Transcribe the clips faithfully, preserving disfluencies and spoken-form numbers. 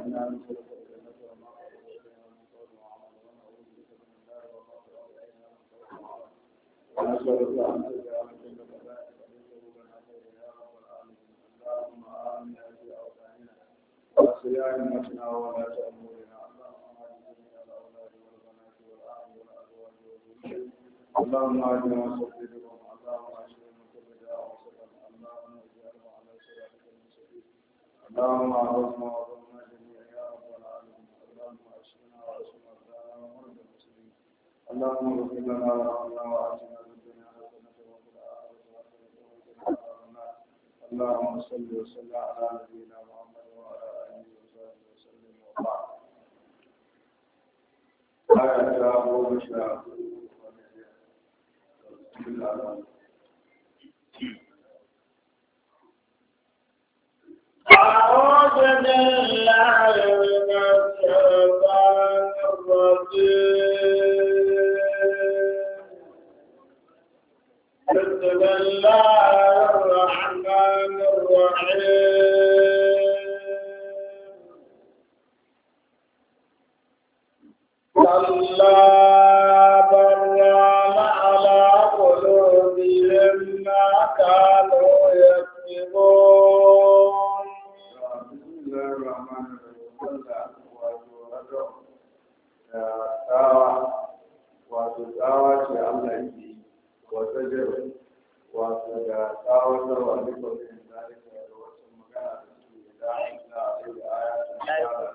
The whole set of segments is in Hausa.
إنا نسألك الجنة وما قرب إليها من قول وعمل ونعوذ بك من النار وما قرب إليها من قول وعمل ونسألك أن تجعل كل بلاء فليسه لنا خير يا رب العالمين اللهم آمنا في أوطاننا وأصلح أئمتنا وولاة أمورنا اللهم اهد جميع الأولاد والبنات والأهل والأزواج والذرية اللهم اهدنا وسددهم اللهم اشفهم من كل داء وسقم اللهم اجعلهم على صراطك المستقيم اللهم اعذنا وارحمنا جميعا يا رب العالمين اللهم اشفنا واشف مرضانا ومرضى المسلمين اللهم اغفر لنا وارحمنا واتنا في الدنيا حسنه وفي الاخره حسنه وقنا عذاب النار اللهم صل وسلم على نبينا محمد وعلى اله وصحبه وسلم وبعد آية أبو بشر أعوذ بالله من الشيطان الرجيم بسم الله الرحمن الرحيم كلا بران على قلوبهم ما كانوا يكسبون بسم الله الرحمن الرحيم wato tsawa ce Allah yake wata jiro wato da tsawatarwa duka wani zalika da wasu magana da suke da da da aya ta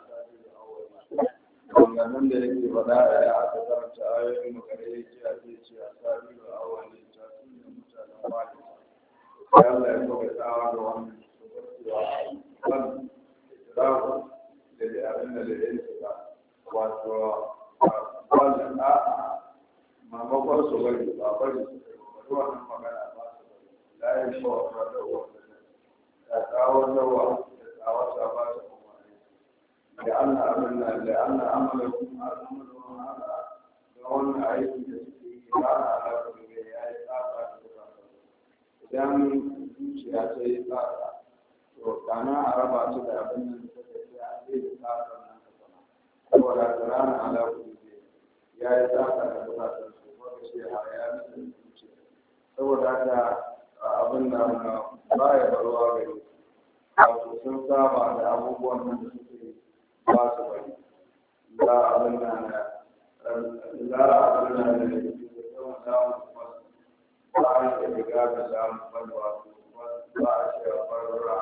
wannan da yake faɗa da aka karanta ayoyin magana yake a ce ce a sabi da awali ta tunda mutanen wani sai Allah ya buga tsawa da wannan kan rafu da da abin da da yake ba wato wannan a mamakon su bari ba bari su kai wannan magana ba su bari la ya shi wa da wannan da tsawon dawa da tsawon sa ba su لأن أمرنا لأن أمركم أمرهم هذا دون أيدي تسكين كان على كل شيء طاقة إذا zuciya ta yi tsaka to kana a raba su da abin da suka ce a ce da tsaka nan ka sama saboda rana ala kulli ya yi tsaka da bukatar su ko ce a ya mutu zuciya saboda haka abin da ba ya barwa gari wato sun saba da abubuwan nan da suke ba su bari za a zanna na za a zanna da yawan samun ba a yi riga da samun balwa ba a ce a farra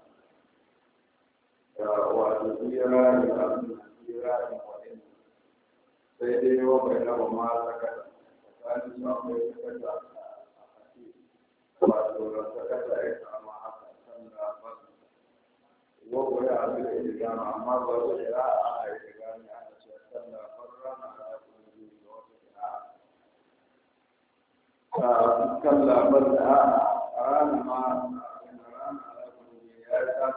da wato tsira da abin tsira da wa'in sai dai yau bai raba ma sakata tsakanin su akwai sakata a haƙi wato da sakata ya kama haka kan da basu وهو يعمل الإجابة أما هو القراءة على الإجابة أن تتسلى فرا على كل وقتها كلا بل أرانا ما أرانا على كل يا إسحاق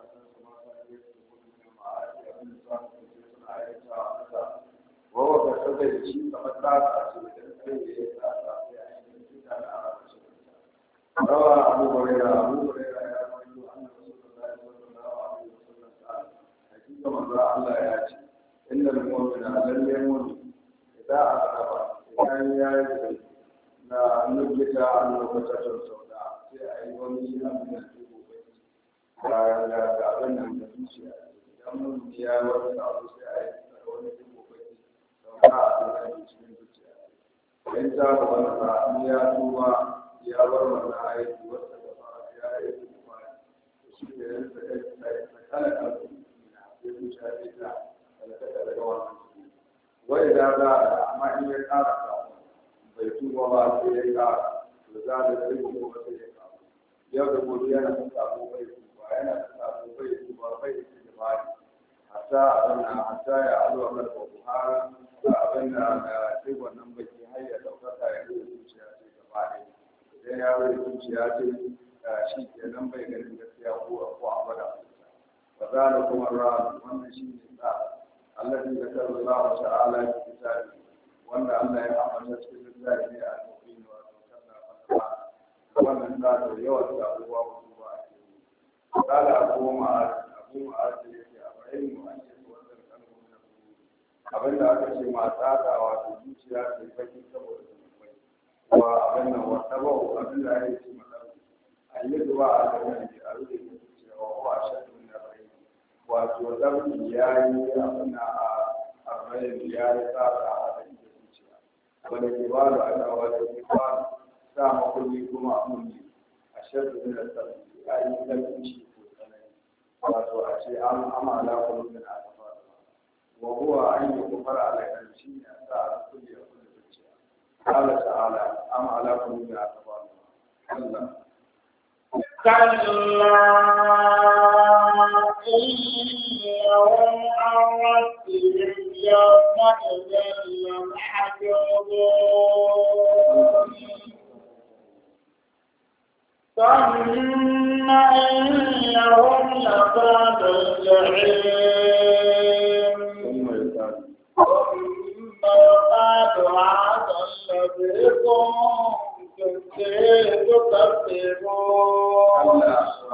وهو كسبه شيء فقد روى أبو هريرة أبو هريرة كما قال الله ياتي ان المؤمن لن يموت اذا اصاب كان يجري لا نجد عن وقته السوداء في اي ومن من الجبوب لا لا تعلن من الشيء دم يا ورث ابو سعيد ومن الجبوب سوداء في cikin zuciya in ta wanda ya tuwa ya bar wannan aiki wanda ya yi kuma shi ne sai kana wai da za a amma in ya kara bai tuba ba sai ya kara da za da zai kuma sai ya kara yau da gobe yana da sabo bai tuba yana da sabo bai tuba bai da bari hatta abin hatta ya alwa kar ko har abin da sai wannan baki har ya daukaka ya yi zuciya sai gaba ɗaya idan ya bai zuciya sai shi kenan bai ganin gaskiya ko ko abada فذلكم الرابع وأن شيء الذي ذكر الله تعالى في كتابه وأن الله يعمل في الله المؤمن وتوكلنا وأن ذات يوسع هو قال أبو معاذ أبو معاذ al'ilmu an yi wannan kalmomin na abin da aka ce ma tsada wato zuciya ta yi baki saboda zunubai wa abin nan wata bau abin da ya ce ma an yi zuwa a gaban da a rufe da zuciya wa ko a shaɗin na rai wato ɗarki ya yi abin a rai ya yi tsada a da zuciya wanda ke ba da adawa da ke ba sa makulli kuma a mulki a shaɗin da tsarki ya yi ɗarki shi ko tsanani wato a ce an amala kullum da aka وهو أن يغفر على الشيء أساء كل يكون بالشيء قال تعالى أم على قلوب أقفال كلا كلا إنهم عن ربهم يومئذ لمحجوبون ثم إنهم لصاد الجحيم ثم يقال هذا الذي كنتم به تكذبون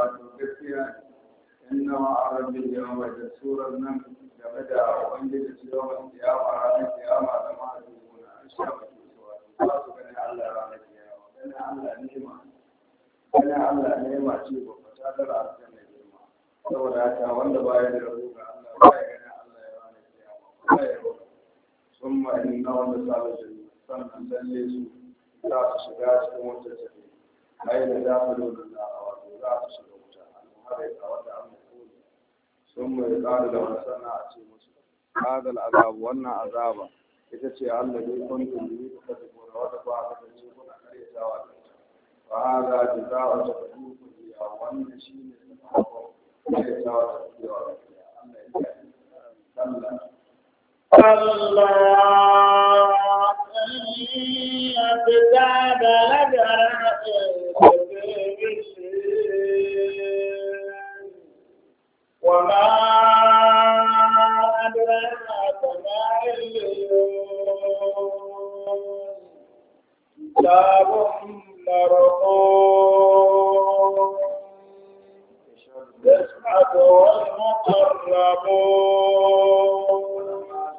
إنما أرد اليوم جسورا من جمدا وأنجل يوم القيامة على القيامة لما يكون أشهر الله كان على على القيامة كان على نعمة كان على نعمة شيء وفتادر على الجنة saboda haka wanda baya da rabu ga Allah baya gani Allah ya rana kiyama baya rabu sun ma inna wanda sabu da sannan lalle su za su shiga cikin wata tafi ai da za su lura da wato za su shiga wuta har ya wata amma kodi sun mai ƙara da wani sana a ce musu hadal azab wannan azaba ita ce Allah dai kuntum bi ta tafi ko wata ba ta ce kuna karyatawa da ita fa hada jazaa'u tafdiqu ya wannan shine sakamako كلا إن كتاب لجرح وما أدراك ما عليون كتاب مرقوم يسعده المقربون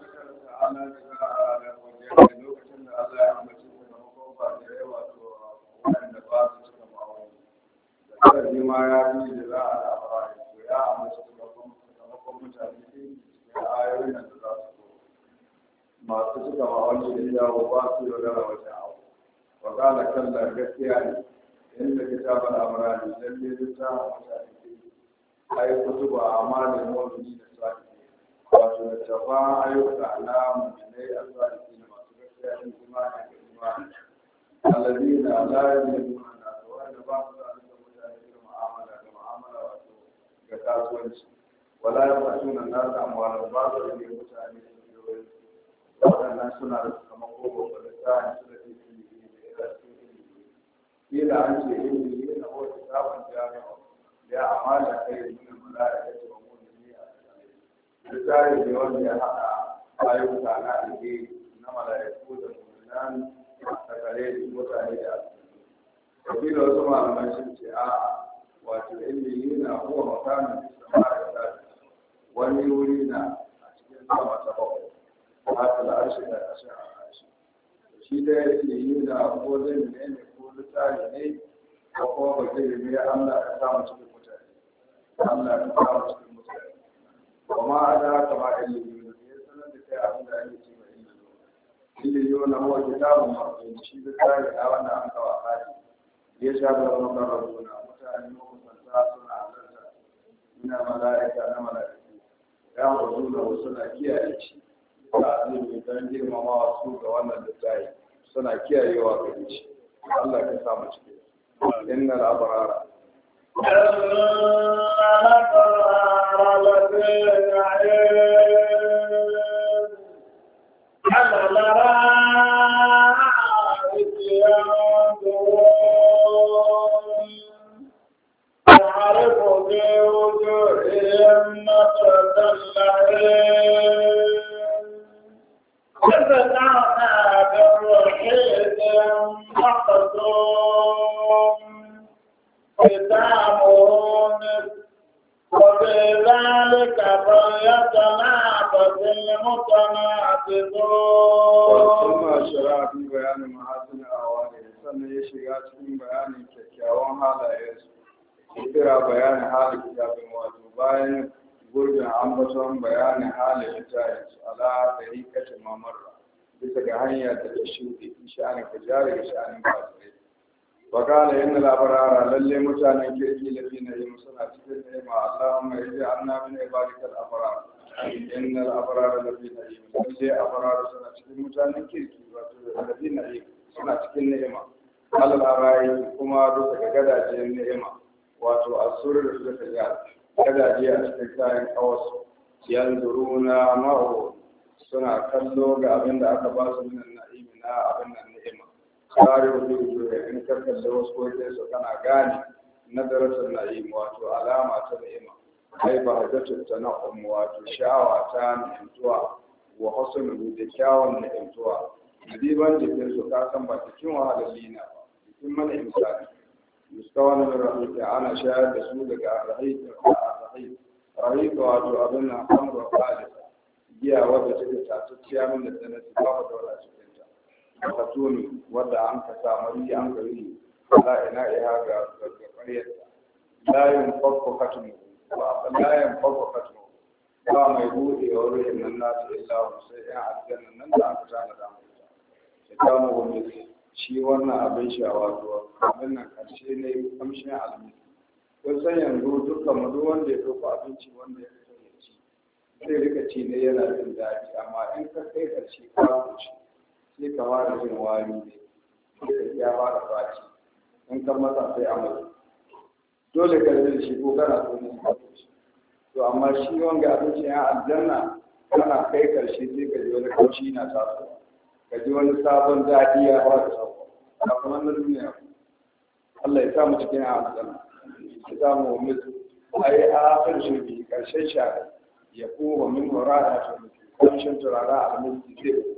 Sarki ma ya fi da za a labari, to ya amince sakamakon mutane da ayoyin da za su masu suka ma'aunin da yawo ba su yi wadara wajen abu. Wa kala kalla gaskiya ne, inda kitabar amurani lalle littafin mutane ai kutuba amalin mu'mini da sadiki wato da tafa ayyuka na mu'minai a sadiki na masu gaskiya da imani da imani alladina la yuzlimuna nas wanda ba su da mutane da mu'amala da mu'amala wato ga kasuwanci wala yaqtuna nas amwala ba su da mutane da yoyi wadannan suna da sakamako babba da tsani su da cikin da cikin ila an ce ilimi na wata sabon jami'a ya amala kai min malaikatu wa mu'mini a cikin tsari ne wanda ya hada ayyuka na alheri na malaiku da mu'minan da kare da mutane da alheri da wasu malaman sun ce a wato ilimi na huwa makamin samari da wani wuri na a cikin sama ta bakwai haka da arshi da ashin arshi shi da ilimi na ko zai ne ne ko tsari ne ko kuma ba zai ne Allah ya samu cikin Allah ya kawo cikin mutane kuma ada kama ilimi ne ya sanar da kai abin da ake cewa ilimi ilimi na huwa kitabun marqum shi da tsari da wanda an kawo hadi ya shafa da makarantuna mutane makusanta suna halarta ina mala'ika na mala'iku ya wazu da suna kiyaye shi da azumi don girmamawa su ga wannan littafi suna kiyayewa gare shi Allah ya samu cikin innal abrara الأبرار لفي نعيم على الأرائك ينظرون تعرف في وجوههم نضرة النعيم يسقون بالرحيق مختوم ختامه وفي ذلك فليتنافس المتنافسون. ثم شرع في بيان محاسن أعوانه sannan ya shiga cikin bayanin kyakkyawan halayensu ya kira bayanin halin kitabin wato bayan gurbin ambaton bayanin halin littafinsu ala tariqati mamarra bisa ga hanyar da ta shuɗe sha'anin kujari da sha'anin basirai wakala yin labarara lalle mutanen kirki lafi na yi suna cikin nema Allahumma yaji anna min ibadikal abrar innal abrar lafi na yi lalle abrar suna cikin mutanen kirki wato lafi na yi suna cikin ni'ima alal arayi kuma bisa ga gadajen ni'ima wato asuru da suka ga gadaje a cikin kayan kawasu yanzuruna ma'u suna kallo ga abin da aka ba su minan na'imi na abin nan ni'ima kare wuce wuce in ka kalli wasu koke su kana gane nazaratul na'im wato alama ta ni'ima ai ba hajjatu tana'um wato sha'awa ta ni'imtuwa wa husnul da kyawun ni'imtuwa diban jikin su ka san ba cikin wahalalli na ba cikin mana insani mustawana min rahika ana shayar da su daga rahika rahika rahika wato abin nan amru qalisa giya wadda take tatacciya min da sanati babu daura cikin ta ka tuni wadda an ka sa mari an gari la ina iha ga ga ƙaryarta la yin fakko katmu ba la yin fakko katmu ba mai bude wurin nan nasu illa sai ya aljanna nan da aka tana da mu ta kama gwamnati shi wannan abin sha'awa to abin nan karshe ne kamshin almi kun san yanzu dukkan mu duk wanda ya dauka abinci wanda ya fito ya ci sai rika ci ne yana jin daɗi amma in ka kai karshe ka kuci sai ka fara jin wari ne sai ya fara faci in ka masa sai amai dole ka jin shi ko kana so ne ka kuci to amma shi wanga abinci ya aljanna kana kai karshe sai ka ji wani kauci na tasowa ka ji wani sabon daɗi ya fara sauwa a kamar na duniya Allah ya samu cikin aljanna ya samu mutu ai a ƙarshe bi ƙarshen shari'a ya kuma min wara'a ta mutu ƙarshen turara a mulki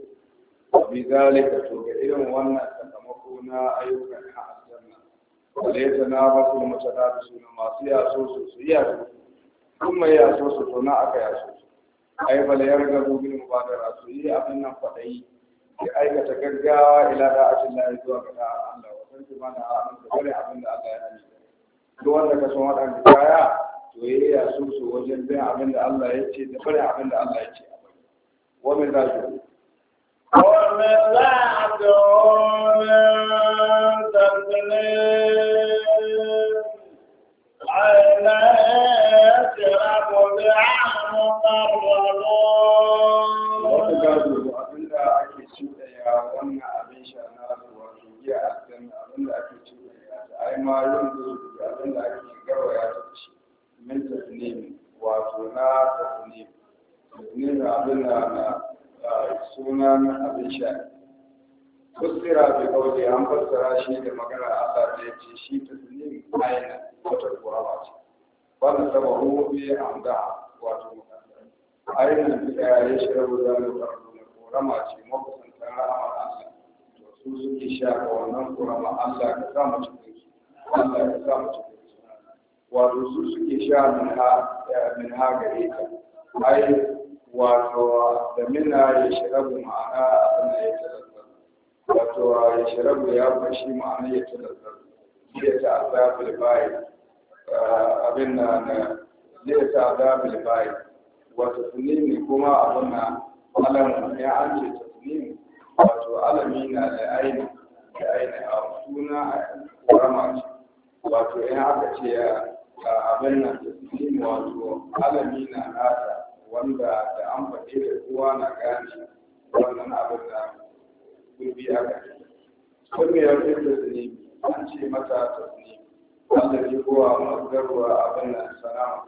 zai bi zalika to ga irin wannan sakamako na ayyukan aljanna wale ta na basu mutada su na masu yaso su su yaso kuma yaso su to na aka yaso su ai bala yarga bin mubadara su yi abin nan fadai ya aikata gaggawa ila da'atin Allah zuwa ga Allah wa san kuma da abin da bare abin da Allah ya hali duk wanda ka san wadannan kaya to yayi ya su su wajen bin abin da Allah ya ce da bare abin da Allah ya ce wa min zalika wa min wannan abin sha na wato giya aljanna abin da ake ci da ai ma yin da abin da ake garwaya ta ci min tasnim wato na tasnim tasnim abin da na sunan abin sha kusira bi kauli an fassara shi da magana Allah da ya ce shi tasnim aina wata kurama ce wannan sababu bi amda wato aina da ya shirabu da kurama ce makusantar rahmar Allah to su suke shafa wannan kurama Allah ka sa mu cikin su Allah ka sa mu cikin su wato su suke sha min ha min ha gare ta ai wato da minna ya shirabu ma'ana abin da ya talazzar wato ya shirabu ya bashi ma'ana ya talazzar ya ta azabul bayi abin da na ya ta azabul bayi wato sunni kuma abin na alam ya an ce tasnim wato alami na da aini da aini a suna kurama ce wato in aka ce abin nan tasnim wato alami na nata wanda da an faɗe da kowa na gane wannan abin da gurbi aka ce sun ya fi tasnim an ce mata tasnim wanda ke kowa mazgarwa abin nan sana'a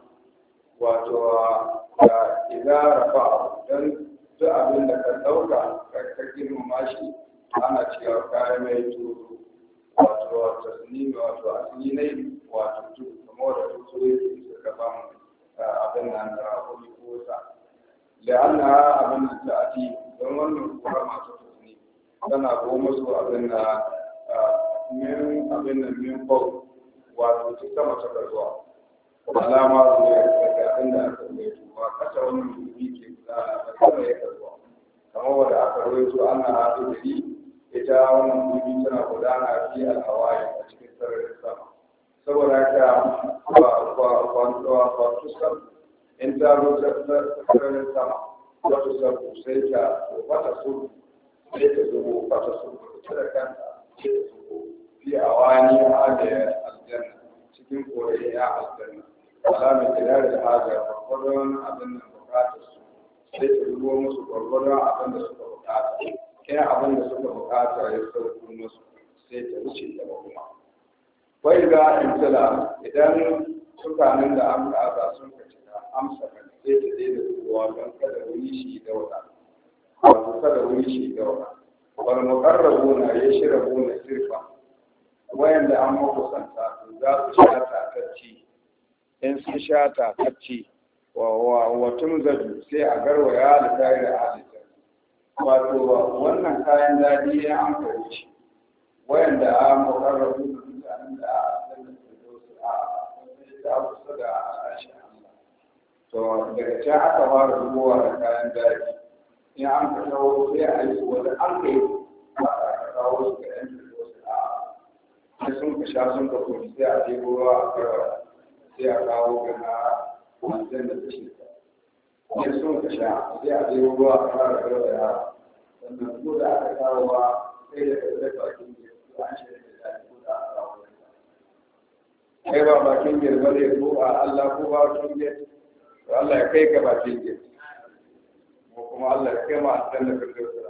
wato da idara ba don duk abin da ka ɗauka ka girmama shi ana cewa kayan mai turu wato tasnimi wato asini ne wato turu kamar da turu yake suka ban abin nan da kuma kosa la'anna abin da ta ati don wannan kuma masu tasnimi tana goma su abin da min abin da min bau wato ta sama ta zuwa alama zuwa daga abin da aka mai tuwa kasa wannan dubi ke gudana da kama ya karbuwa kamar wanda aka rawaito ana haɗu da ni ita wannan dubi tana gudana fi alhawaii a cikin sararin sama saboda haka ba ba ba ba tusan in ta zo sararin sama wata sabu sai ta wata su sai ta zo wata su ta da kanta sai ta zo fi awani a da aljanna cikin kore ya aljanna alamun kirar da haja gwargwadon abin nan bukatar su sai ta zubo musu gwargwadon abin da suka bukata kai abin da suka bukata ya sauko musu sai ta wuce gaba kuma wai ga intila idan sukanin da an kaza sun ka cika amsa kan sai ta daina zuwa don kada wuri shi dauda wato kada wuri shi dauda wal muqarrabuna yashrabuna sirfa wayanda an makusanta za su sha takacci in sun sha takacci wa watun zaju sai a garwaya da tayar halitta wato wannan kayan daɗi ya an kare shi wayanda an mukarrabu da mutanen da a sanin da su a sai ta kusa da alashi to daga can aka fara zuwa da kayan daɗi in an ka kawo sai a yi su wanda an kai ba a kawo su ga yan da su a sai sun ka sha sun ka kuma sai a ɗebo ruwa a karwa sai a kawo gana wancan da shi sai sun ka sha sai a ɗebo ruwa a karwa karwa ya sannan ko da aka kawo ba sai da ɗaukar bakin girma an shi da daɗi ko da aka kawo kai ba bakin girma ne ko a Allah ko ba bakin girma to Allah ya kai ka bakin girma ko kuma Allah ya kai ma a tsallar firdausa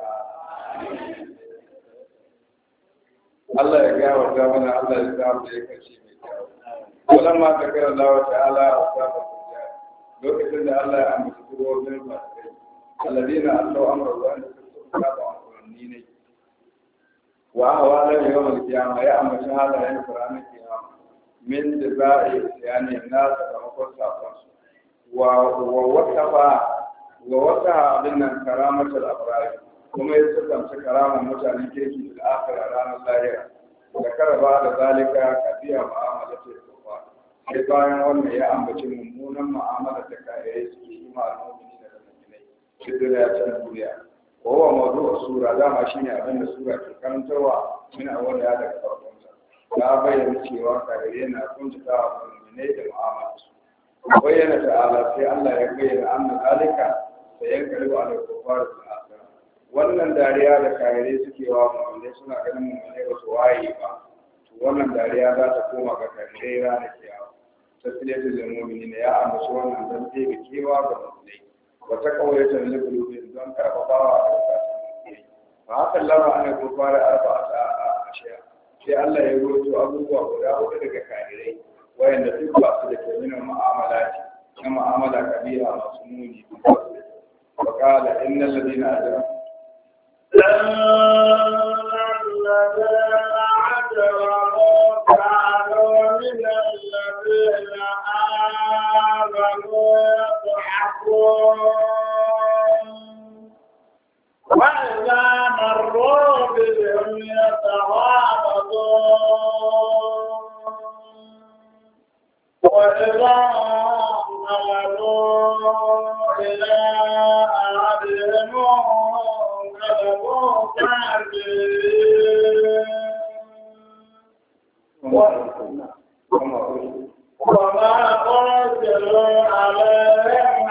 Allah ya gawa ta mana Allah ya samu da ya kace mai kyau. Wannan ma ta kira Allah ta'ala a sabon duniya. Lokacin da Allah ya amince kurowin fasai. Alladina Allah amra wa an suka ba amrani ne. Wa hawa la yawm al-qiyamah ya amince halayen Qur'ani kiyama. Min da za'i yani nas da makon safan su. Wa wa wata ba wa wata abin nan karamatul abrar. kuma ya tsamsa karaman mutanen kirki da akira ranar lahira da karaba da zalika kafiya mu'amala ce kowa sai bayan wannan ya ambaci mummunan mu'amala da kayayyaki suke yi ma al'ummini da mu'minai cikin ya can duniya kowa mawdu'ar sura dama shine abin da sura ke karantarwa min awwal ya daga farkon ta ya bayyana cewa kayayyaki na kuntata wa mu'minai da mu'amala su bayyana ta'ala sai Allah ya bayyana anna zalika sayan karibu ala kufar wannan dariya da kayayyaki suke wa mu'minai suna ganin mu'minai ba su waye ba to wannan dariya za ta koma ga kayayyaki ranar kiyama tasliyatul lil mu'minin ya ambaci wannan dan sai ga kewa ga mu'minai wata kawaita lil qulubin don karfafawa a cikin ba haka lama ana gofara arba'ata ashiya sai Allah ya rubuto abubuwa guda hudu daga kayayyaki wayanda duk ba su da kyawun mu'amala na mu'amala kabira masu muni وقال إن الذين أجرموا الذين أجرموا كانوا من الذين آمنوا يضحكون وإذا مروا بهم يتغامضون وإذا انقلبوا إلى أهلهم وما أرسلوا عليهم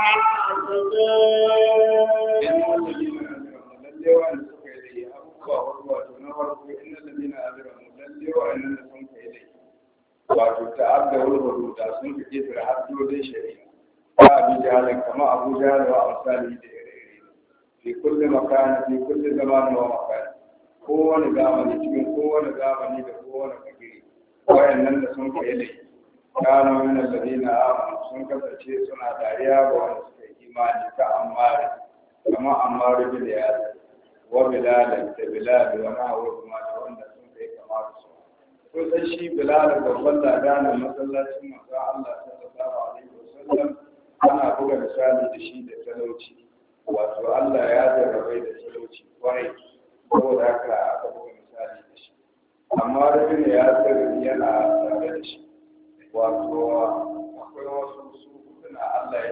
wato ta'adda wani da sun fi ƙetare haddodin shari'a ba a bi jahalin kama abu jahal wa amsali da ire-ire fi kulle makani fi kulle zamani wa makani kowane zamani cikin kowane zamani da kowane kagiri wayannan da sun kai lai kano min alladina amanu sun kasance suna dariya ga wanda suka yi imani ka ammari kama ammari bil yasir wa bilal da bilal wa nahwu kuma da wanda sun kai kama da su kun san shi bilal babban ladanin masallacin manzo Allah sallallahu alaihi wasallam ana buga misali da shi da talauci wato Allah ya jarrabai da talauci kwarai saboda haka aka buga misali da shi amma rabin ya tsari yana tare da shi wato akwai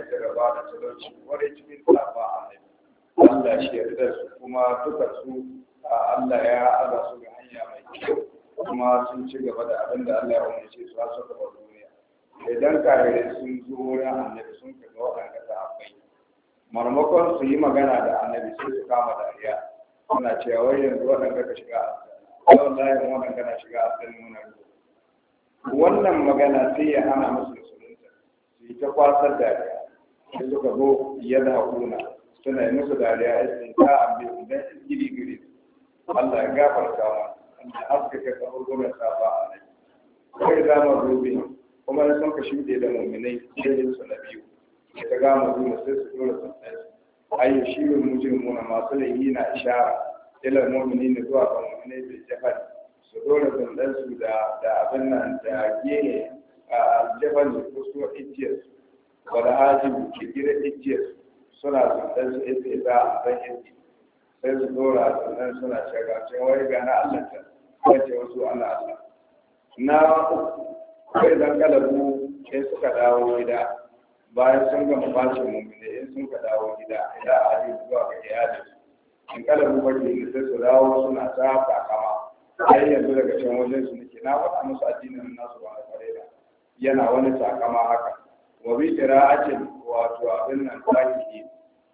jaraba da talauci kwarai cikin tsafa annabi Allah shi yarda su kuma duka su Allah ya aza su ga hanya mai kyau kuma sun ci gaba da abin da Allah ya umarce su har suka bar duniya idan kafirai sun zo wurin annabi sun kaga waɗanda ta akwai marmakon su yi magana da annabi sai su kama dariya suna cewa wai yanzu waɗanda ka shiga aljanna wallahi mu waɗanda na shiga aljanna muna wannan magana sai ya hana musu musulunta su yi ta kwasar dariya sai suka zo yadda hakuna suna yi musu dariya ya sai ta ambe idan giri giri Allah ya gafarta wa Allah haskaka ka hukumar safa a nan kai za mu rubi kuma da sun ka shuɗe da mu'minai sai su na biyu sai ta gama zuwa sai su dora sun tsaye ayyu shirin mujrimuna masu laifi na ishara ila mu'minina zuwa ga mu'minai bil jahal su dora sun su da da abin nan da gene a jabal ko su ijiyar wala hajibu ke gida ijiyar suna sun su ita da ban ijiyar sai su dora sannan suna shaga cewa wai ga na Allah ta wace wasu ana Allah na kai dan kalabu sai suka dawo gida bayan sun gama bacin mummune in sun ka dawo gida ila ali zuwa ga iyali in kalabu baki ne sai su dawo suna ta kama ai yanzu daga can wajen su nake na faɗa musu addinin nasu ba na fareda yana wani takama haka wa bi qira'atin wato abin nan fakihi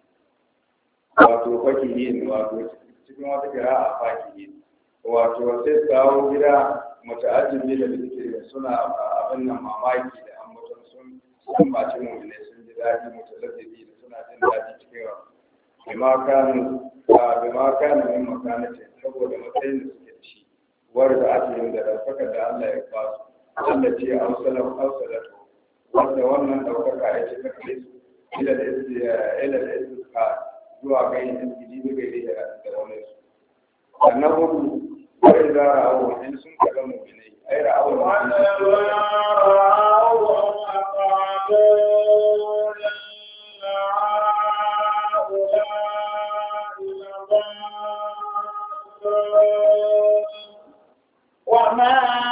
wato fakihi wato cikin wata qira'a fakihi wato sai su dawo gida muta'ajjibi da suke suna abin nan mamaki da ambaton sun sun baci mu'mini sun ji daɗi mutaladdidi da suna jin daɗi cikin rawa bima kanu bima kanu min makanati saboda matsayin da suke da shi warda ake da daukaka da Allah ya ba su Allah ce ausalahu ausalatu wanda wannan daukaka ya ce ta kai su ila da ila da iska zuwa ga yin gidi da gaire da wani su annabu wai da ra'awu in sun kaga mu'minai ai ra'awu وما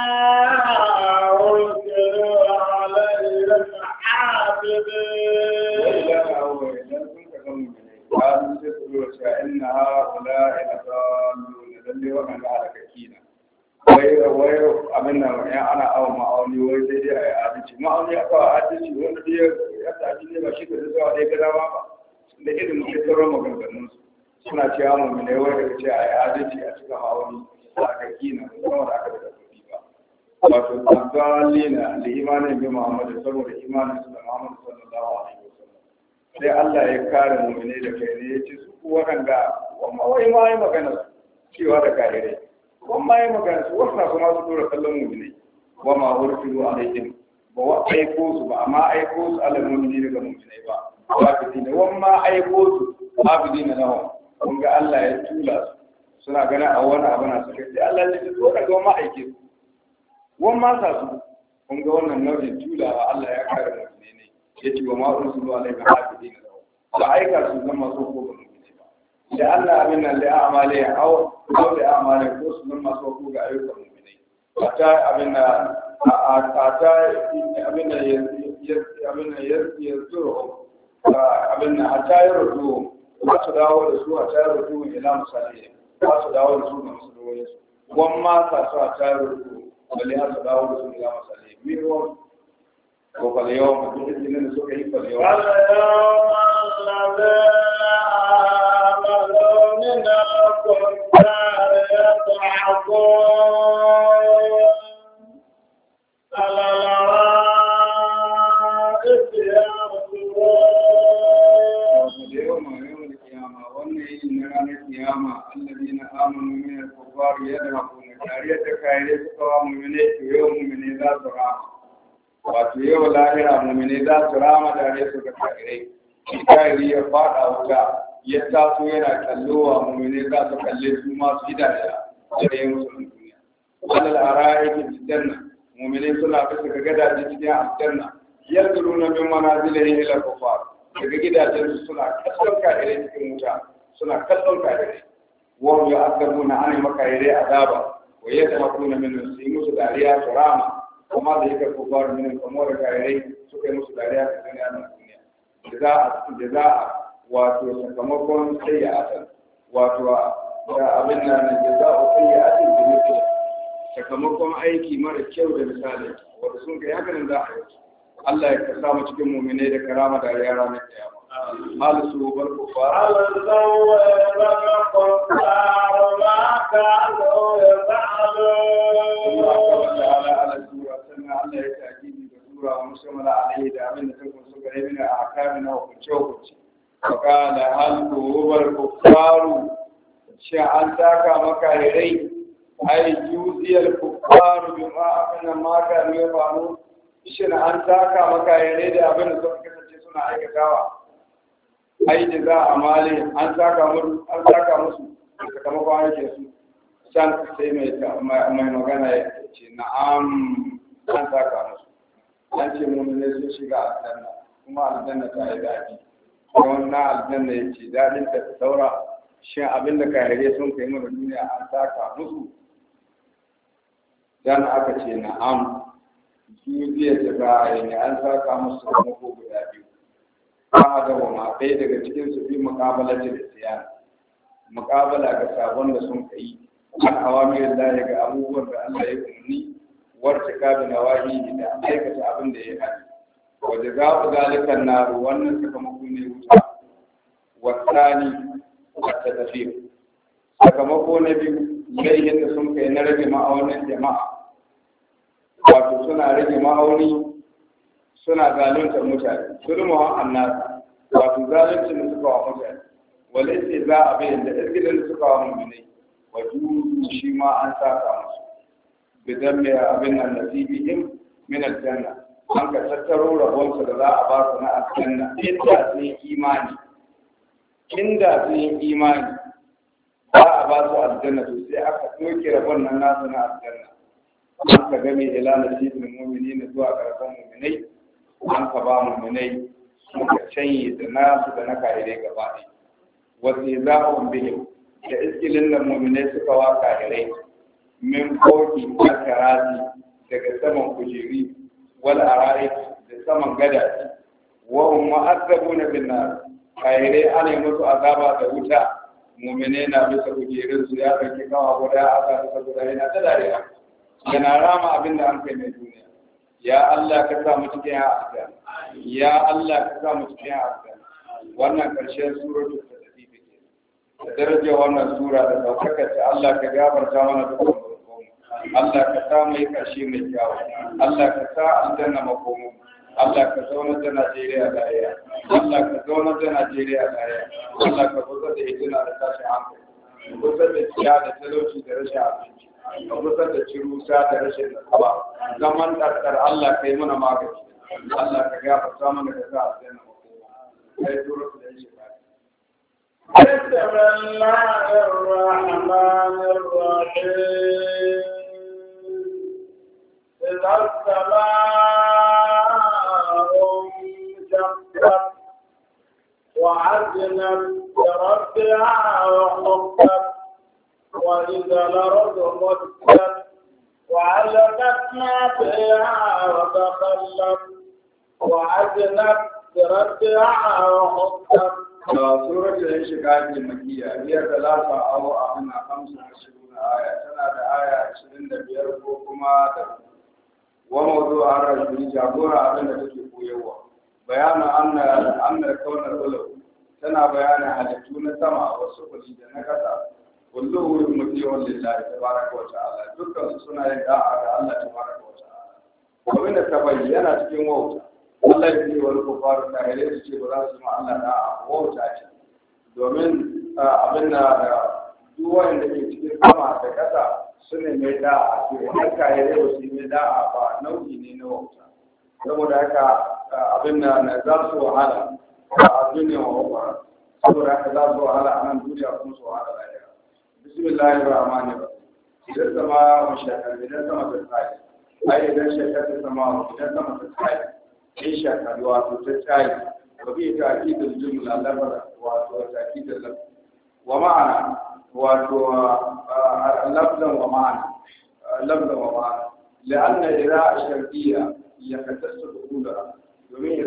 أرسلوا عليهم حافظين قالوا تسألوا إن هؤلاء لضالون للي وكان على كينا wai wai abin nan ya ana awon ma'auni wai sai dai a yi adalci ma'auni aka wa adalci wanda dai ya tafi ne ba shi ka zuwa dai gada ba da ilimin sai sauran maganganun suna cewa mu ne wai daga ce a yi adalci a cikin ma'auni aka kina kuma da aka da kuɗi ba wato tsangalina da imanin bi Muhammad saboda imanin su da Muhammad sallallahu alaihi wasallam sai Allah ya kare mu'mini da kai ne yace su waɗanda kuma wai ma yi magana cewa da kare kuma ma yi magana su wannan kuma su dora kallon mu'mini wa ma urfilu alaihim ba wa aiko su ba amma aiko su alal mu'mini daga mu'mini ba abidina wa ma aiko su abidina lahum kun ga Allah ya tula su suna ganin a wani abu na suka sai Allah ya ce to daga ma'aike su wani ma sa su kun ga wannan nau'in tulawa Allah ya kare mutum ne ya ce wa ma'urun su zuwa laifin hafi ne ba aika su zama so ko ba mutum ne ba da Allah abin nan da amale ya hau hau da amale ko su zama so ko ga ayyukan mutum ne a ta abin da a ta abin da ya zuro abin da a ta yi rutu ba su dawo da su a ta yi rutu ila misali ba su dawo da su ga musulmi su wan ma sa su a tayar ruku balle har su dawo da su ga musulmi mi ruwan ko fal yawm duk din da suka yi fal yawm fal yawm alladhina amanu min al-kuffar yad'aqun ala al-ra'is yawm الذين آمنوا من الكفار يضحكون كارية كايرة سوا مؤمنين يوم مؤمنين ذات رحمة واتيو لاهرة مؤمنين ذات رحمة دارية سوا كايرة كايرة فاتا وكا يتاسو ينا كاللوها مؤمنين ذات كالليس ما سيدايا جريم سوا الدنيا على الأرائك في الجنة مؤمنين سوا بسك قدا جتنيا الجنة يدرون من منازله إلى الكفار كجدا جنس سوا كسر كايرة كموتا سوا كسر كايرة وهم يؤثرون عن المكايرة عذابا ويتحقون من السيموس الأرياء سراما وما ذلك الكفار من الأمور الكايرة سكي موس الأرياء في الدنيا من الدنيا jaza'a jaza'a wato sakamakon sayyi'atan wato da abin nan jaza'u sayyi'atin bi mithli sakamakon aiki mara kyau da misali wanda sun kai haka nan za a yi Allah ya kasa mu cikin mu'minai da karama da yara na kiyama hal su bar kufar hal zawa bar kufar ma kanu yaf'alun Allah ala sura sannan Allah ya ta'kidi da sura wa mushamala alaihi da abin da ta kunsu gare mina a akamin hukunce hukunce wa qala hal bar kufar shi an taka maka rai ai juziyar kufar bima abin ma kanu yaf'alun shin an taka maka yare da abin da suka kasance suna aikatawa ai da za a mali an taka musu an taka musu sakamakon aikin su san sai mai mai magana ya ce na'am an taka musu an ce mun ne sun shiga aljanna kuma aljanna ta yi daɗi don na aljanna ya ce daɗin ta saura shin abin da kahire sun kai mana duniya an taka musu dan aka ce na'am jiya da za a yi an saka musu mako guda biyu ba da wama ɗaya daga cikin su fi muƙabala ce da siya muƙabala ga sabon da sun kai an awamirin lahi ga abubuwan da Allah ya umarni warta kabi na wahi da aikata abin da ya haɗi wadda za ku zalikan naru wannan sakamako ne wuta wasani wata tafiya sakamako na biyu laihin da sun kai na rage ma'aunin jama'a wato suna rage ma'auni suna zaluntar mutane sulmuhan annas wato zaluncin da suka wa mutane wale sai za a bayyana da izgilin da suka wa mu'minai wato shi ma an saka musu bidan mai abin nan nasibihim min aljanna an ka tattaro rabonsu da za a ba su na aljanna inda sun yi imani inda sun yi imani za a ba su aljanna to sai aka doke rabon nan nasu na aljanna an ka game ila nasibin mu'minin zuwa karban mu'minai an ka ba mu'minai suka canye da nasu da na kaire gaba ɗaya wasu za'un bihim da iskilin da mu'minai suka wa kaire min koki karati daga saman kujeri wal ara'i da saman gadaji wa hum mu'azzabuna bin nar kaire ana musu azaba da wuta mu'minai na bisa kujerin su ya dauki kawa guda aka ta guda yana ta dariya yana rama abin da an kai mai duniya ya Allah ka sa mu cikin aljanna ya Allah ka sa mu cikin aljanna wannan karshen suratul tadbir ke da daraja wannan sura da daukaka ta Allah ka gafarta mana dukkan zunubanmu Allah ka sa mu yi karshe mai kyau Allah ka sa aljanna makomo Allah ka zauna da Najeriya lafiya Allah ka zauna da Najeriya lafiya Allah ka kusa da hijira da tashin hankali kusa da tsiya da talauci da rashin abinci ka kusa da cirusa da rashin nutsuwa zaman ɗarɗar Allah ka yi mana magani Allah ka gafarta mana da sa a tsaye na makoma kai turo su da shi ba بسم الله الرحمن الرحيم إذا السماء انشقت وعزلت بربها وحقت وإذا الأرض مدت وعلقت ما فيها وتخلت وعزلت بربها وحقت سورة الانشقاق المكية هي ثلاثة أو أمنا خمسة وعشرون آية سنة آية عشرين دبير وكما وموضوع الرجل جابورا أبنى تكيبو يوا بيان أن أن الكون الأولو سنة بيان حدثون السماء والسفل جنكتا كله مطيع لله تبارك وتعالى دكان سنة يدعى الله تبارك وتعالى ومن تبين cikin wauta Allah ya ce wani kufaru ta hare su ce ba za su ma Allah da wauta ce domin abin da duk wanda ke cikin sama da kasa su ne mai da'a to wannan kayyare ba su yi mai da'a ba nau'i ne na wauta saboda haka abin da na za su wahala a duniya wa wauta saboda haka za su wahala a nan duniya kuma su wahala lahira bismillahir rahmanir rahim idan sama wa shakar idan sama ta tsaye ai idan shakar ta sama idan sama ta tsaye in shakar wato ta tsaye wa bi ta'kidul jumla lafara wato ta'kidul lafz wa ma'ana wato lafzan wa ma'ana lafzan wa ma'ana لأن إذا الشرقية يختص بقولها domin za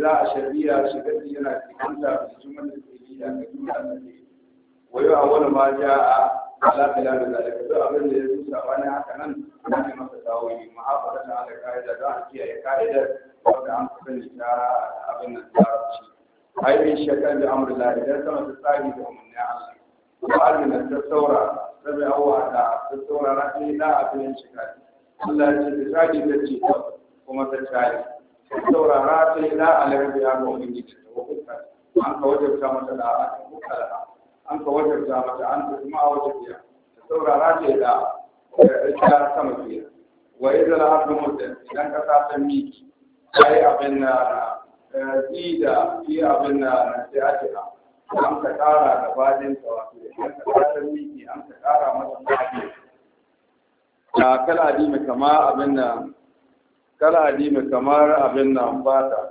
ila ashariya shigati yana cikin da jumla fi'liya ga jumla fi'liya wa ya awwal ma jaa ala khilaf zalika to abin da ya zuwa wani haka nan ne masa tawili muhafaza ta ala kaida da ake yi kaida wanda an sani ta abin nan tarabci ai in shakkan da amrullah idan sama ta tsari da umarni Allah wa alina ta saura sabai awwa da ta saura rafi da abin shikati Allah ya ce ta tsari da ce kuma ta tsari saurara ta yi la'alar da ya ga wani ta hukunta an ka wajabta mata da a hukara an ka wajabta mata an ta kuma a wajabta ta saurara ta yi da ita sama fiye wa idan al'adu mutum idan ka sa ta miki ta yi abin na zida fi abin na sai ake ha an ka kara da bajin ta wato idan ka sa ta miki an ka kara mata bajin ta kala dimi kama abin na kala adimi kamar abin nan fata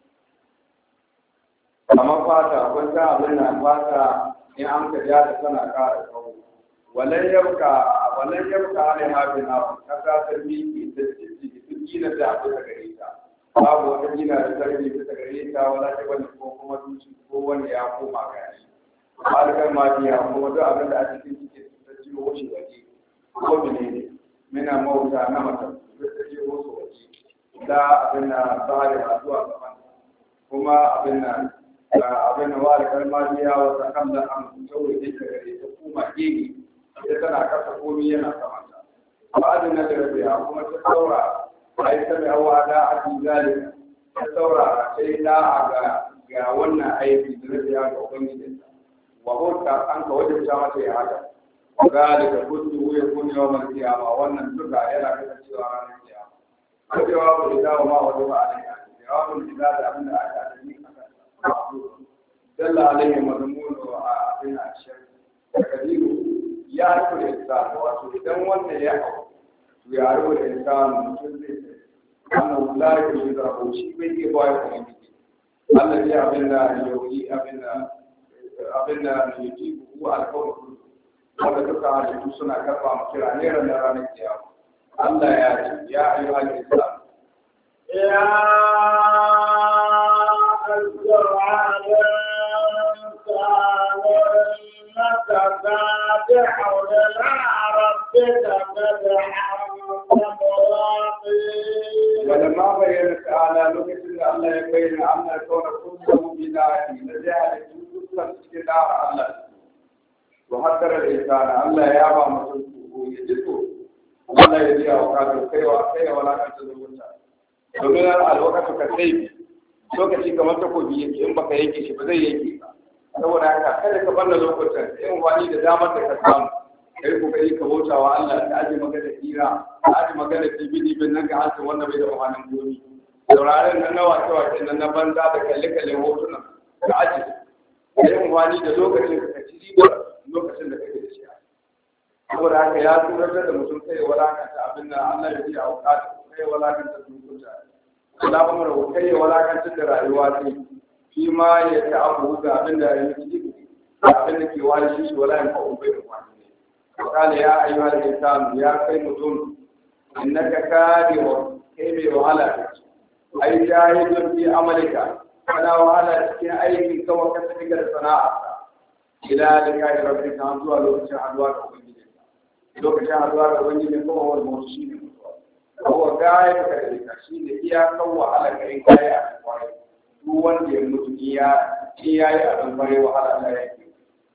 kamar fata wanda abin nan fata in an ka ja ta tana ƙara tsawo walan yabka walan yabka alai habin abu kasa ta miki da ciki duk gina da abu ta gare ta babu wata gina da sarki ta gare ta wala ta bane ko kuma duci ko wani ya koma gari alkan ma biya kuma duk abin da a cikin ciki ta jiwo shi waje ko menene mina mauta na mata ta jiwo su waje da abin da bari a zuwa gaban kuma abin da abin da wani kalmariya wata kan da an tauri da ta gare ta kuma gini ita tana kasa komi yana samanta ba adin na da rabiya kuma ta saura a yi sami hawa da a cikin zalika ta saura sai da a ga ga wannan aiki da rabiya ga ubangijinta wa hota an ka wajen ta mata ya haka zalika kudu ya kun yawan kiyama wannan duka yana kasancewa ranar kiyama ko jawabu da ma wa ba alaiha jawabu da da abin da aka adani akan dalla alaihi mazmun wa abin ashar takdiru ya ku da insan wato idan wannan ya hau to ya ro da insan mutum zai sai annahu la yuzahu shi bai ke baya kuma Allah ya abin da yauki abin da abin da yake ku alƙawari wanda duka halittu suna karba mu kira ne ran ranar kiyama Allah ya ce ya ayyuhal insan ya ayyuhal إنك فاتح إلى ربك فادعا ومراقي ولما بين تعالى لغة الله يبين أن كون كله بناء نجعل كل استدعاء الله وحذر الإنسان الله يابا مسلمه يجده الله يجي أوقاته كي وأكي ولا كنت domin alwakatu ka sai lokaci kamar takobi yake in baka yake shi ba zai yake ba saboda haka kada ka bar lokutan in wani da damar da ka samu kai kokari ka bauta wa Allah ka aje maka da hira ka aje maka da tibidi bin nan ga hasu wanda bai da umarnin gomi sauraren nan nawa cewa kenan na banza da kalle kalle hotunan ka aje kai wani da lokacin ka ci riba lokacin da kake da shi saboda haka ya turar da mutum kai walakanta abin da Allah ya ji a wakati kai walakanta dukunta Allah kuma kai walakanta da rayuwa sai shi ma ya ta abu ga abin da ya yi abin da ke wani shi shi wala yin fa'un bai wani ne wakala ya ayyuhal insan ya kai mutum innaka kadiwa kai mai wahala ai jahidun fi amalika kana wahala cikin aikin kawai ka tafi da sana'a ila likai rabbika zuwa lokacin haduwa da ubangiji lokacin haduwa da ubangiji kuma wani mutum shi ne mutuwa gaya ka shi ne iyakan wahala ka in kaya a kwarai duk wanda ya mutu iya iya yi abin bare wahala ta yake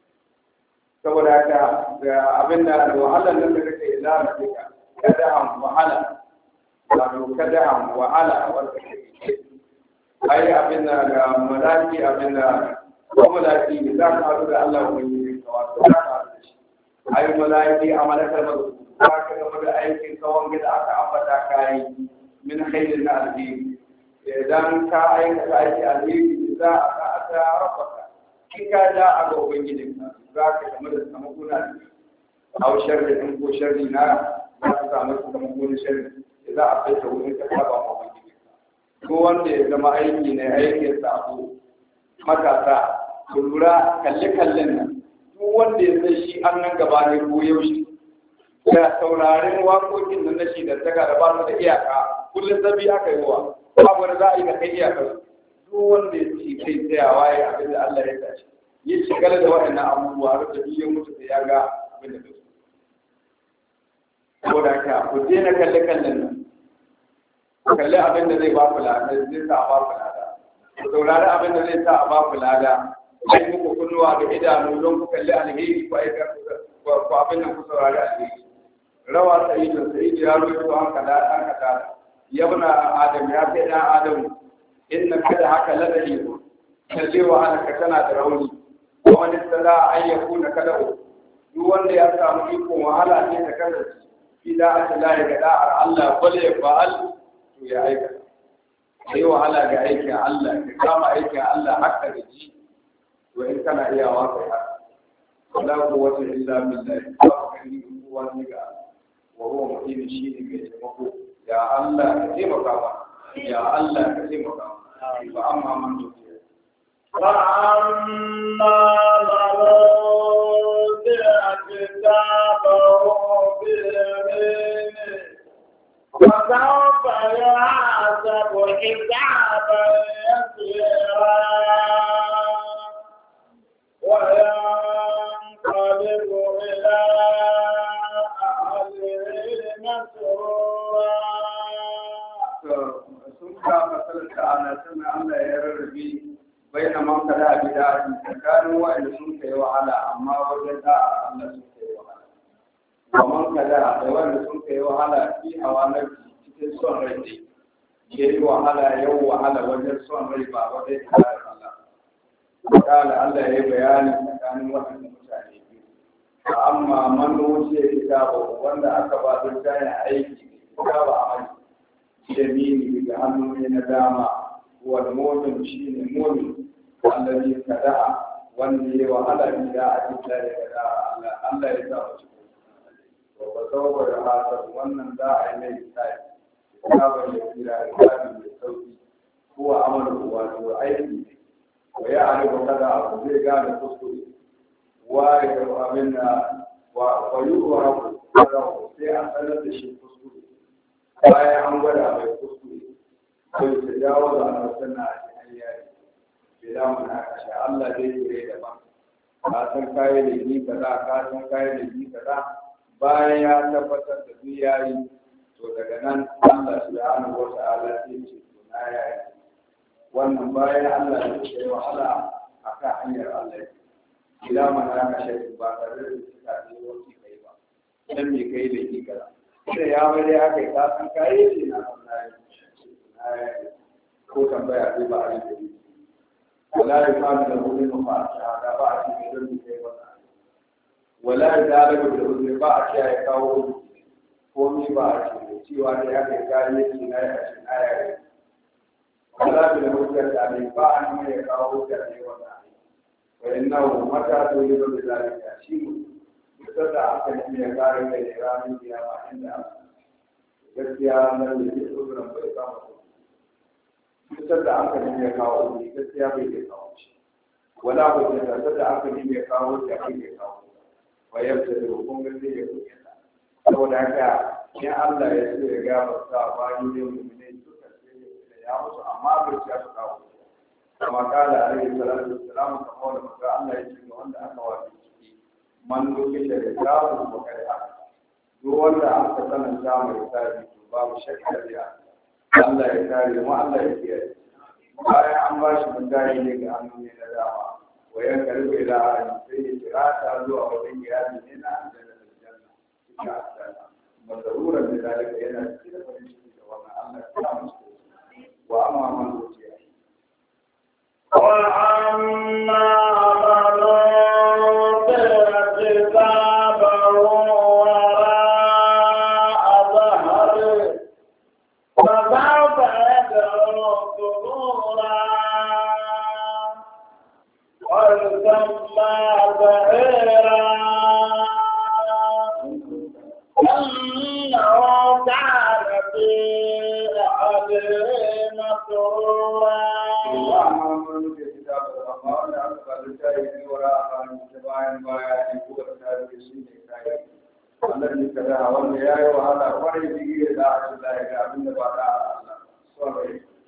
saboda haka ga abin da wahalar nan da kake ila da kika kada an wahala wato kada an wahala wanda kake ai abin da ga malaki abin da ko malaki ne za ka haɗu da Allah wani ne ka wato za ka haɗu da shi ai malaki amalaka da za ka gama da aikin kawon gida aka ambata kai min khairin na alheri idan ka aikata aiki alheri za a ta rabaka in ka da a ga ubangijinka za ka samu da sakamako na au sharri in ko sharri na za ka samu sakamako na sharri da za a fita wurin ka saba ma ubangijinka ko wanda ya zama aiki ne aikin sabo matasa ku lura kalle kallen nan duk wanda ya san shi an nan gaba ne ko yaushe da saurarin waƙoƙin nan na shi da daga da ba su da iyaka kullum zabi aka yi wa babu da za a yi da kai iyakar duk wanda ya ci kai tsayawa ya abin da Allah ya tashi ya shigala da waɗannan abubuwa har da ya mutu da ya ga abin da bai so saboda haka ku daina kalle kallon nan ku kalli abin da zai ba ku lada zai sa a ba ku lada ku saurari abin da zai sa a ba ku lada ai muku kunnuwa da idanu don ku kalli alheri ku aika ku abin nan ku saurari alheri rawa sa'idun sa'idu ya rubuta an kada an kada yabna adam ya kai dan adam inna kada haka ladai kalle wa halaka tana da rauni kuma ne sada an yakuna kada duk wanda ya samu iko wahala ne ta kada ila Allah ya ga Allah bale fa'al to ya aika sai wahala ga aikin Allah ka kama aikin Allah haka da ji to in kana iya wa kai haka la quwwata illa billah ba kan yi wani ga wa huwa mutum shi ne mai taimako ya Allah ka taimaka ma ya Allah ka taimaka ma fa amma man dukiya fa amma man dukiya kitabahu bil yamin وسوف يحاسب حسابا يسيرا وينقلب إلى أهله مسرورا. ثم مثلت على سمع الله يربي بين من كلا بداية كانوا وإن سنك وعلى أما وجد الله سنك وعلى ومن كلا وإن سنك وعلى في أوامر cikin son rai ne ya yi wahala yau wahala wajen son rai ba wajen kare Allah. Kala Allah ya yi bayani tsakanin waɗannan mutane biyu. Amma man wuce kitabu wanda aka ba don kayan aiki kitabu amali da mini da hannu ne na dama wal mu'min shine mu'min wallahi kada wanda ya wahala bi da ake tare da Allah Allah ya sa mu cikin to ba saboda haka wannan za a yi mai tsari kitaban da kira kitabi da sauki ko amalu wato aiki ne wa ya arifu kada abu zai gane kuskure wa ya abin da wa yu'rafu kada sai an sanar da shi kuskure bayan an gwada mai kuskure sai ta dawo da alwasanna a cikin yari bai damu na kashe Allah zai kire da ba ka san kayan da ni kaza ka san kayan da ni kaza bayan ya tabbatar da duk yayi to daga nan Allah subhanahu wa ta'ala sai ce to na yayi wannan bayan Allah ya ce wahala akan hanyar Allah ila mana kashe ba tare da cika ne wani kai ba dan me kai da ni kaza sai ya mai dai aka yi kasan kayi ce na sannan ko tambaya sai ba a yi gari wala ya fami da hudu na ba a shahada ba a ce mai don kai wata wala ya zalaga da hudu ba a ce ya kawo hudu ko mi ba a ce mai cewa dai aka yi kayi ce na ya ce na ya yi wala da hujjar da ne ba a nuna ya kawo hujjar ne wata wa inna mata to yi da zalika shi mutum da aka yi ya kare mai da ranar kiyama inda gaskiya nan da ke tsoron bai kama mutum da aka yi ya kawo ne gaskiya bai ke kawo shi wala ko ce da da aka yi ya kawo shi ake ke kawo wayar da hukun gaskiya ya kuke ta saboda haka in Allah ya so ya gafarta bayan ne mu'mini duka sai ya musu amma bai ci su kawo kama kala alaihi salatu wassalam kamar da manzo Allah ya ce wanda aka wafi man doke da rigabu ko kai haka duk wanda aka sananta mai tsari to babu shakka da Allah ya kare mu Allah ya kiyaye bayan an ba shi mutane ne ga hannu ne na dama wayan karbe da ari sai ya kira ta zuwa wajen iyali ne na aljanna da janna ita aljanna mazaruran da dalika yana cikin farin ciki da wannan Allah ya sa mu wa amma man doke wa amma wanda ya yi wahala kwarai jigi da za a ci da ga abin da ba da Allah son rai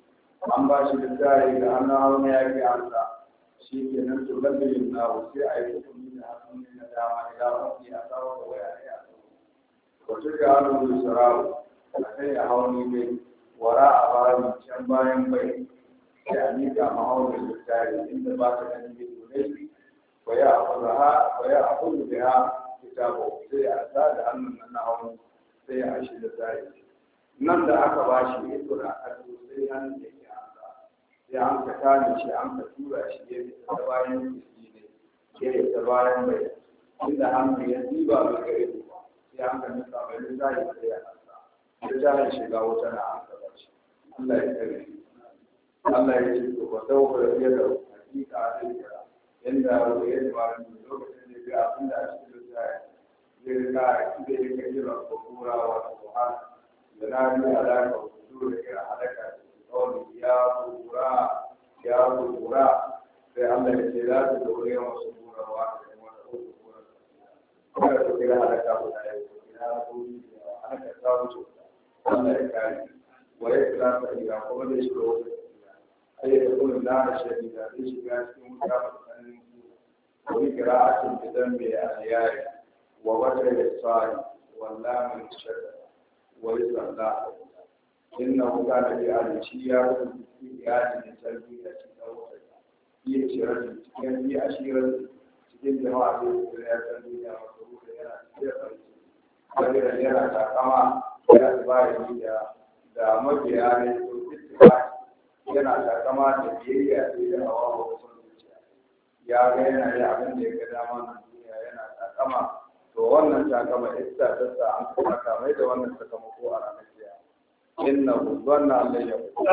an ba shi littafi da hannun hauni ya ke ansa shi ke nan to lalle yin nawo sai a yi hukumi da hannun na dama idan mafi a tsawo da waya ne a tsawo wato ga hannun da sarawo a kai a hauni bai wara a bayan can bayan bai sai a miƙa mahaunin littafi inda ba ta ganin bai dole waya a kuzaha waya a kuzu da ya kitabo sai a sa da hannun nan na hauni sai a shi littafi nan da aka ba shi ya tura a sai hannun da ke ansa sai an ka kame shi an ka tura shi ya yi ta bayan jiki ne ya yi ta bayan bai inda hannun ya ziba bai gare ba sai an ka nufa mai littafi sai ya ansa littafin shiga wuta na an ka ba shi Allah ya kare Allah ya ce to ba sau da ya da hakika a cikin inda ya yi ba lokacin da ya abin da a cikin littafi zai rika da ya kai jira ko kura wa subhanahu ينادي على وجود حركة قول يا قرى يا قرى في الله الجلال الدولية وصبورة واحدة ونقول قرى ولا تقول حركة ولا يقول حركة ثابتة الله يكرم ويكرم إلى قبل الشروط أي يقول الله الشديد ليش كان مكافأة وبقراءة بدم الأحياء وبشر الصائم واللام الشديد ويسر الله إنه كان لأهل شيئا في إعادة تلبية الأوصى في أشيرة كان في أشيرة cikin jama'a da su ya san duniya masu rufe yana cikin farki wanda yana takama ya ba da da mabiya ne to cikin yana takama da biyayya da da hawa wa wasu zuciya ya ga yana yi abin da ya ga dama na duniya yana takama to wannan takama ita ta sa an kuma kamar da wannan sakamako a ranar jiya inna zanna Allah ya ku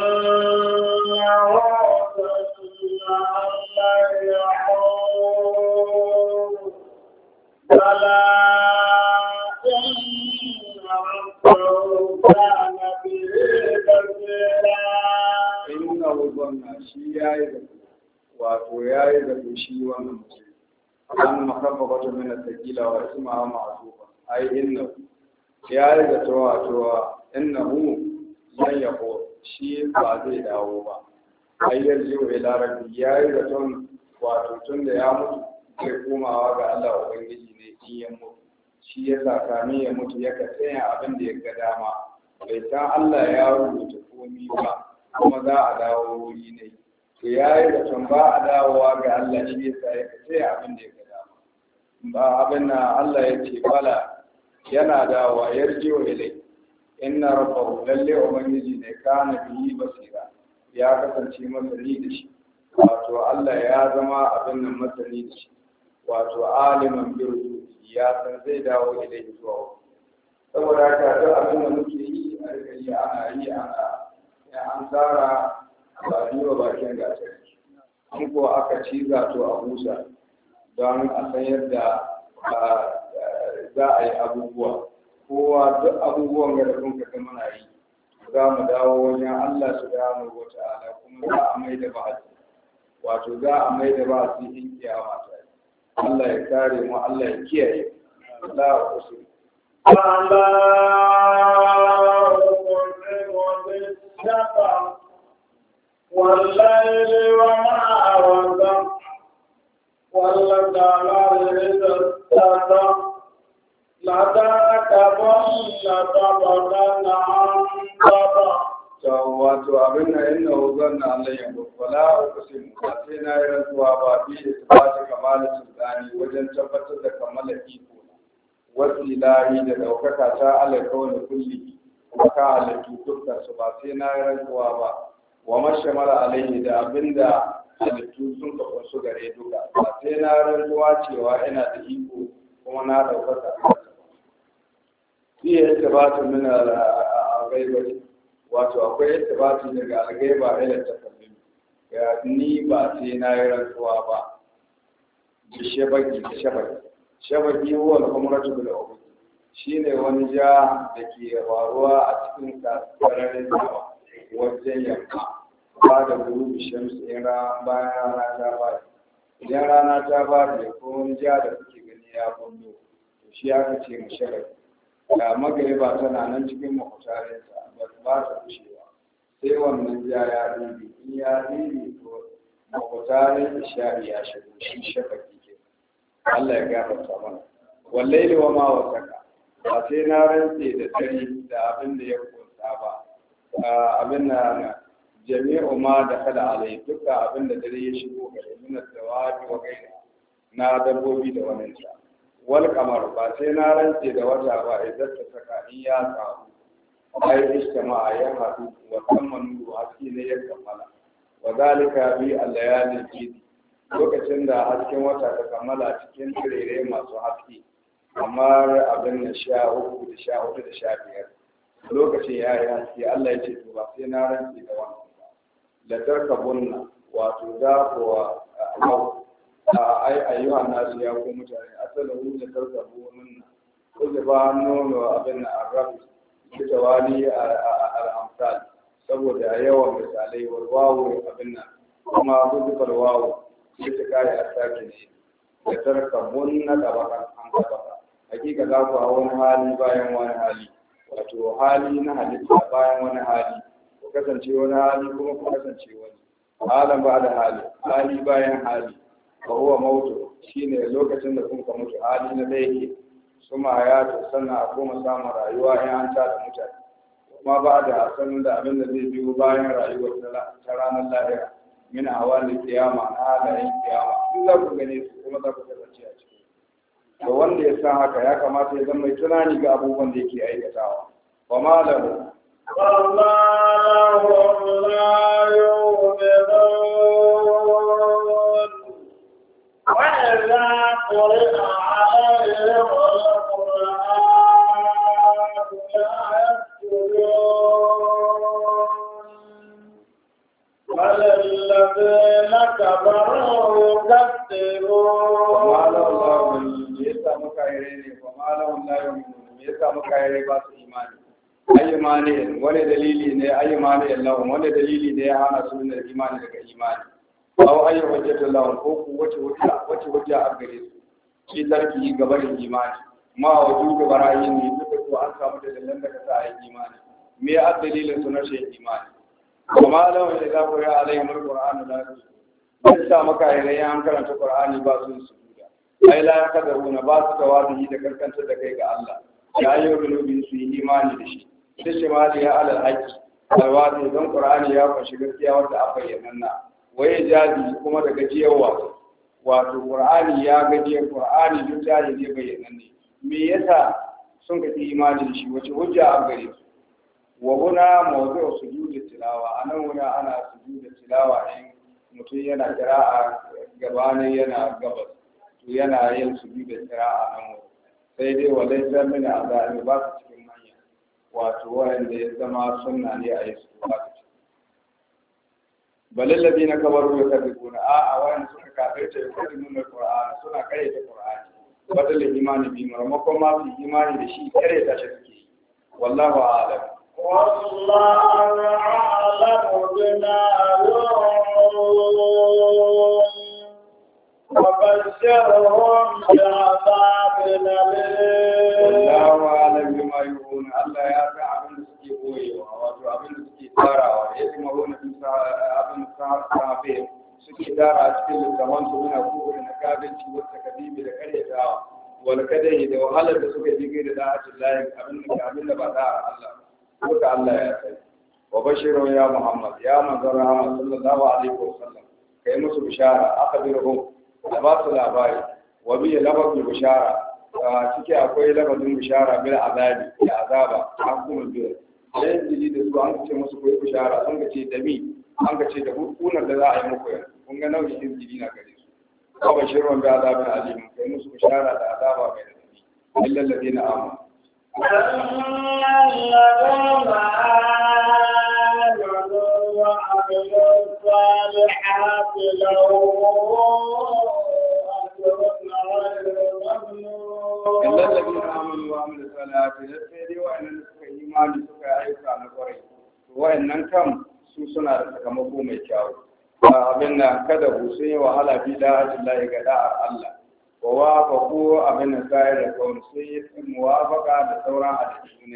فلا إن ربه كان به بصيرا إنه ظن شيئا wato yayi da shi wannan mutum an makabbata min at-taqila wa isma'a ma'zufa ai inna yayi da to wato innahu lan yaqul shi ba zai dawo ba ai yarju ila rabbi yayi da ton wato tunda ya mutu zai komawa ga Allah ubangiji ne in ya mutu shi ya sakani ya mutu ya kasanya abin da ya ga dama bai san Allah ya rubuta komai ba kuma za a dawo wuri ne to yayi da tun ba a dawowa ga Allah shi ya sa ya kasanya abin da ya ga dama ba abin na Allah ya ce bala yana dawowa yarjiwa ilai inna rabbahu lalle ubangiji ne kana bihi basira ya kasance masani da shi wato Allah ya zama abin nan masani da shi wato aliman birru ya san zai dawo ilai zuwa saboda haka duk abin da muke yi a rikari ana yi ana ya an tsara ba ni ba bakin gasar in ko aka ci zato a busa don a san yadda za a yi abubuwa kowa duk abubuwan da kun kaga muna yi za mu dawo wajen Allah subhanahu wa ta'ala kuma za a mai da ba'asi wato za a mai da ba'asi in kiyama ta Allah ya kare mu Allah ya kiyaye Allah ya kusa فلا أقسم بالشفق والليل وما وسق والقمر إذا اتسق لتركبن طبقا عن طبق wato abin da yin huzon na Allah ya bukwala a kusin ba sai na yi rantsuwa ba bi da su ba ta kamalin sultani wajen tabbatar da kammala iko wasilahi da ɗaukaka ta alaikawar da kulli ka halittu dukkan su ba sai na yi rantsuwa ba wa mashamala alaihi da abin da halittu sun kafa su gare duka ba sai na rantsuwa cewa ina da iko kuma na ɗaukaka iya ita ba ta mina a gaibaci wato akwai ittibati daga algaiba ila takallum ya ni ba sai na yi rantsuwa ba bi shabaki da shabaki shabaki huwa al-umratu bil ubi shine wani ja da ke faruwa a cikin sararin sama wajen yamma ba da gurubi shamsu in ran bayan rana ta fadi idan rana ta fadi ko wani ja da kuke gani ya bullo to shi aka ce mu shabaki da magariba tana nan cikin mahutarinsa ba ta kushewa sai wannan ja ya ɗibi in ya ɗibi to makutarin isha'i ya shigo shi shafaki ke Allah ya gafarta mana wallahi wa ma wasaka ba sai na rantse da dare da abin da ya kunsa ba abin na jami'u ma da kada alai duka abin da dare ya shigo gare min dawabi wa gaira na dabbobi da wannan sa wal kamar ba sai na rantse da wata ba idan ta saka in ya samu ai istama'a ya hadu wa tammanu haske ne ya kammala wa zalika bi al-layali kidi lokacin da hasken wata ta kammala cikin tsirrai masu haske kamar abin da sha uku da sha hudu da sha biyar lokacin ya yi haske Allah ya ce to ba sai na rantse da wannan ba la tarkabunna wato za ku ai ayyuhan nasu ya ku mutane asalahu la tarkabunna ko da ba nono abin da arabi da wali al-amsal saboda yawan misalai walwawo abin nan kuma hudufar wawo shi ta kare a sake ne da tarkabun na tabakan an tabaka hakika za ku hawa wani hali bayan wani hali wato hali na halitta bayan wani hali ku kasance wani hali kuma ku kasance wani halan ba da hali hali bayan hali ba huwa mautu shine lokacin da kun ka mutu hali na da yake suma ya ta sannan a koma samun rayuwa in an ta da mutane kuma ba da sanin da abin da zai biyo bayan rayuwar ta ranar lahira min awali kiyama na halayen kiyama in za ku gane su kuma za ku kasance a ciki to wanda ya san haka ya kamata ya zama mai tunani ga abubuwan da yake aikatawa wa malahu wallahu la yu'minun wa idza quri'a 'alayhim الذين كفروا كذبوا وما لهم يسا مكايرين وما لهم لا يؤمنون يسا مكايرين باس إيماني أي إيماني ولا دليل ne أي إيماني الله ولا دليل ne hana su ne imani daga imani aw ay hujjatu lahum ko ku wace hujja wace hujja a gare su shi tarki gabarin imani ma wujudu barayin ne duka ko an samu da dalilan da ka sa ai imani me a dalilin sunan shi imani kuma lawan da za ku yi alayhim alquran la su sa maka yayin an karanta qur'ani ba su sujuda ai la kadaruna ba su tawadi da karkantar da kai ga Allah ya yi rubutu su yi imani da shi sai shi ma ya alal haqi alwadi don qur'ani ya kunshi gaskiya wanda aka bayyana waye jazi kuma da gajiyarwa wato qur'ani ya gajiyar qur'ani duk jazi ne bayyana ne me yasa sun ga imani da shi wace hujja a gare su wa huna mawdu'u sujudi tilawa anan huna ana sujudi tilawa in mutum yana qira'a gabanin yana gabas to yana yin sujudi qira'a nan sai dai walai zamina azami ba su cikin manya wato wanda ya zama sunna ne a yi su ba su balil ladina kabaru yakadibuna a a wanda suka kafirce yakadibuna alqur'ana suna karyata qur'ani badal imani bi marmakon ma su imani da shi karyata shi suke wallahu a'lam والله أعلم بما يوعون وبشرهم بعذاب أليم والله أعلم بما يوعون الله يعلم أبن سكي بوي وأبن سكي تارا ويسمعون في أبن سهر صحابين سكي تارا أشكال الزمان سبنا كوبر نكابل والتكذيب لكريتا والكده وحالة سكي جيجي لداعة الله أبن أبن بعدها الله duka Allah ya sai wa bashiru ya Muhammad ya manzon rahama sallallahu alaihi wasallam kai musu bishara akhbirhum da ba su labari wa bi lafazul bishara cike akwai lafazin bishara bil azabi ya azaba hukumul bir sai jili da su an ce musu koyi bishara sun ga ce da mi an ga ce da hukunar da za a yi muku yanzu kun ga nau'in jili na gare su wa bashiru bi azabin alim kai musu bishara da azaba mai radadi illa alladhina amanu الذين آمنوا وعملوا الصالحات لهم أجر غير ممنون إلا الذين آمنوا وعملوا الصالحات لسيدي وإن نسك إيمان نسك عيسى نقري وإن ننكم سوسنا لسكمكو ميكاو abinda kada ku sun yi wahala fi da'atin lahi ga da'ar Allah wa wafaqu abin sayar da kawai sun yi muwafaqa da sauran hadisi ne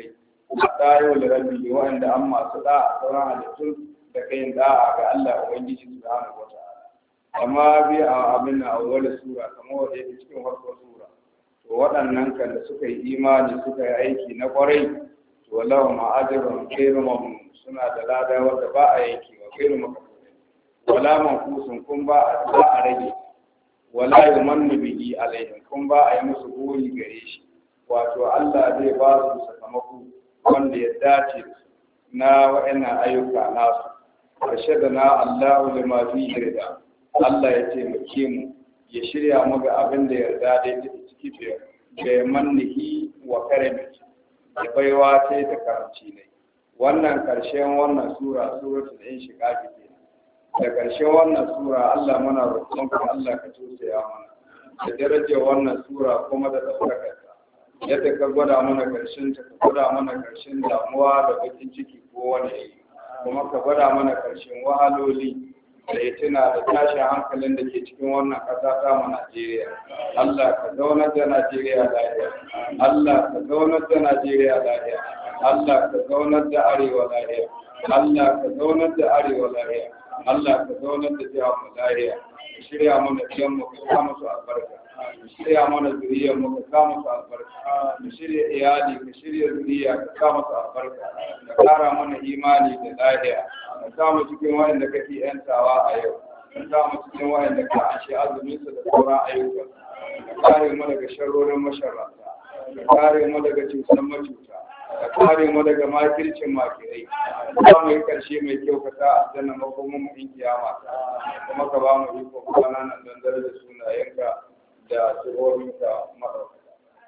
dayo da rabbi wanda an masu da sauran halittun da kai da'a ga Allah ubangiji subhanahu wa ta'ala amma bi a abin a wani sura kamar wanda yake cikin farkon sura to waɗannan kan da suka yi imani suka yi aiki na kwarai to wallahu ma'ajirun khairu mamnun suna da lada wanda ba a yanki wa khairu makafuri wala manqusun kun ba a ba a rage wala yumannu bihi alaihim kun ba a yi musu gori gare shi wato Allah zai ba su sakamako wanda ya dace na wa'annan ayyuka nasu arshadana Allahu lima fi yarda Allah ya taimake mu ya shirya mu ga abin da yarda dai take ciki fiye da mannihi wa karami da baiwa sai ta karanci ne wannan karshen wannan sura suratul inshiqaq ce da karshen wannan sura Allah muna roƙon ka Allah ka tausaya mana da darajar wannan sura kuma da daukar yadda ka gwada mana karshen ta ka gwada mana karshen damuwa da bakin ciki ko wani yayi kuma ka gwada mana karshen wahaloli da ya tuna da tashin hankalin da ke cikin wannan ƙasa ta mu Najeriya Allah ka zaunar da Najeriya lafiya Allah ka zaunar da Najeriya lafiya Allah ka zaunar da Arewa lafiya Allah ka zaunar da Arewa lafiya Allah ka zaunar da jihar mu lafiya shirya mana biyan mu ka sa musu albarka shirya mana zuriyar mu ka sa musu albarka ka shirya iyali ka shirya zuriya ka sa musu albarka ka kara mana imani da lafiya ka sa mu cikin wayanda kake yantawa a yau ka sa mu cikin wayanda ka ashe azumin su da sauran ayyuka ka kare mu daga sharrorin masharrata ka kare mu daga cutar macuta ka kare mu daga makircin makirai ka mu yi karshe mai kyau ka sa aljanna makomin mu in kiyama kuma ka ba mu iko kwana nan dan dare da sunayenka da tsohoninka maɗaukaka.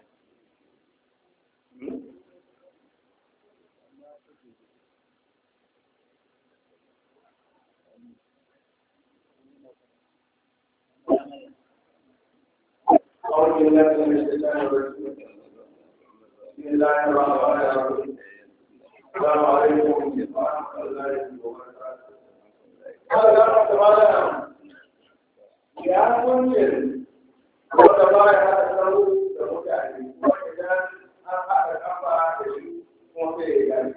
بسم الله الرحمن الرحيم السلام عليكم ورحمة الله وبركاته. قال الله تعالى يا مسلم wanda ba ya haɗa tsaro da mutane kuma idan an haɗa kafa da shi kuma sai ya gani.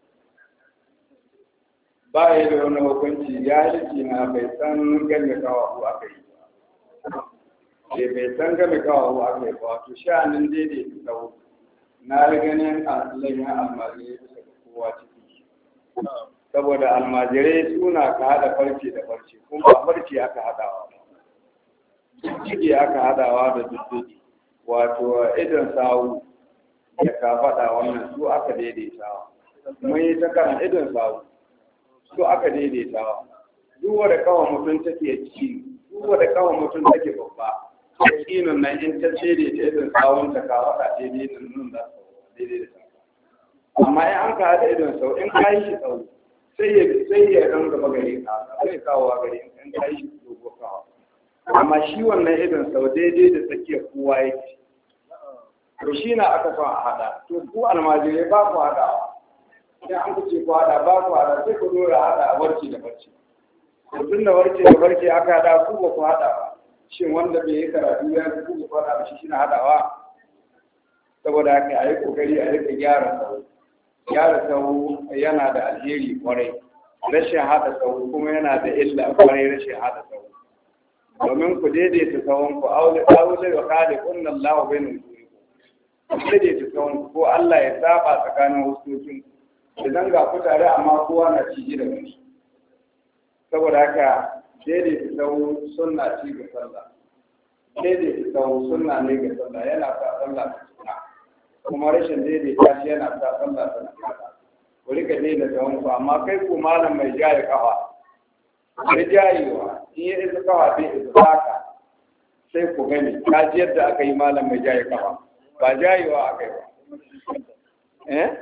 Ba ya da wani hukunci ya yi na bai san game kawahu aka yi ba. Bai san game kawahu aka yi ba, wato sha'anin daidai da tsawo. Na yi ganin al'ayyar almajirai bisa ga kowa ciki. Saboda almajirai suna ka haɗa farce da farce, kuma ba farce aka haɗawa ba. Ciki aka hadawa da dudduki wato idan sawu da ka faɗa wannan su aka daidaitawa mun yi ta karan idan sawu su aka daidaitawa duk wanda kawai mutum take ci duk wanda kawai mutum take babba yakinin nan in ta daidaita idan sawun ta ka faɗa daidai nan nan da daidaita amma in an ka hada idan sawu in ka yi shi sawu sai ya sai ya dan gaba gare ka sai kawo gare in ka yi shi dogo kawo amma shi wannan idan sau daidai da tsakiyar kowa yake to shi na aka son a hada to ku almajirai ba ku hadawa sai an kuce ku hada ba ku hada sai ku dora hada a warke da barci to tun da warke da barci aka hada ku ba ku hada ba shin wanda bai yi karatu ya ku ku hada shi shi na hadawa saboda haka a yi kokari a rika gyara sau gyara sau yana da alheri kwarai rashin hada sau kuma yana da illa kwarai rashin hada sau domin ku daidaita tsawon ku aure wa kada kunnan lawa bai nan ku daidaita tsawon ku ko Allah ya saba tsakanin hukuncin idan ga ku tare amma kowa na ciji da wani saboda haka daidaita tsawon sunna ci ga sallah daidaita tsawon sunna ne ga sallah yana sa sallah ta cika kuma rashin daidaita shi yana sa sallah ta cika ku rika daidaita tsawon ku amma kai ku malam mai jaye kafa da jayewa in ya isa kawa sai isa zaka sai ku gani ka ji yadda aka yi malam mai jaye kawa ba jayewa aka yi ba eh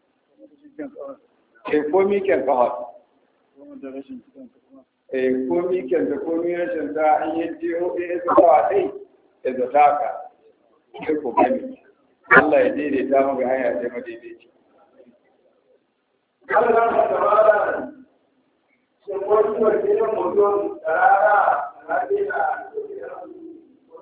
eh ko miken kawa eh ko miken da ko mi rashin ta in ya ji ya isa kawa sai isa zaka sai ku gani Allah ya daidaita mu ga hanya sai madaidaici Allah ya tabbata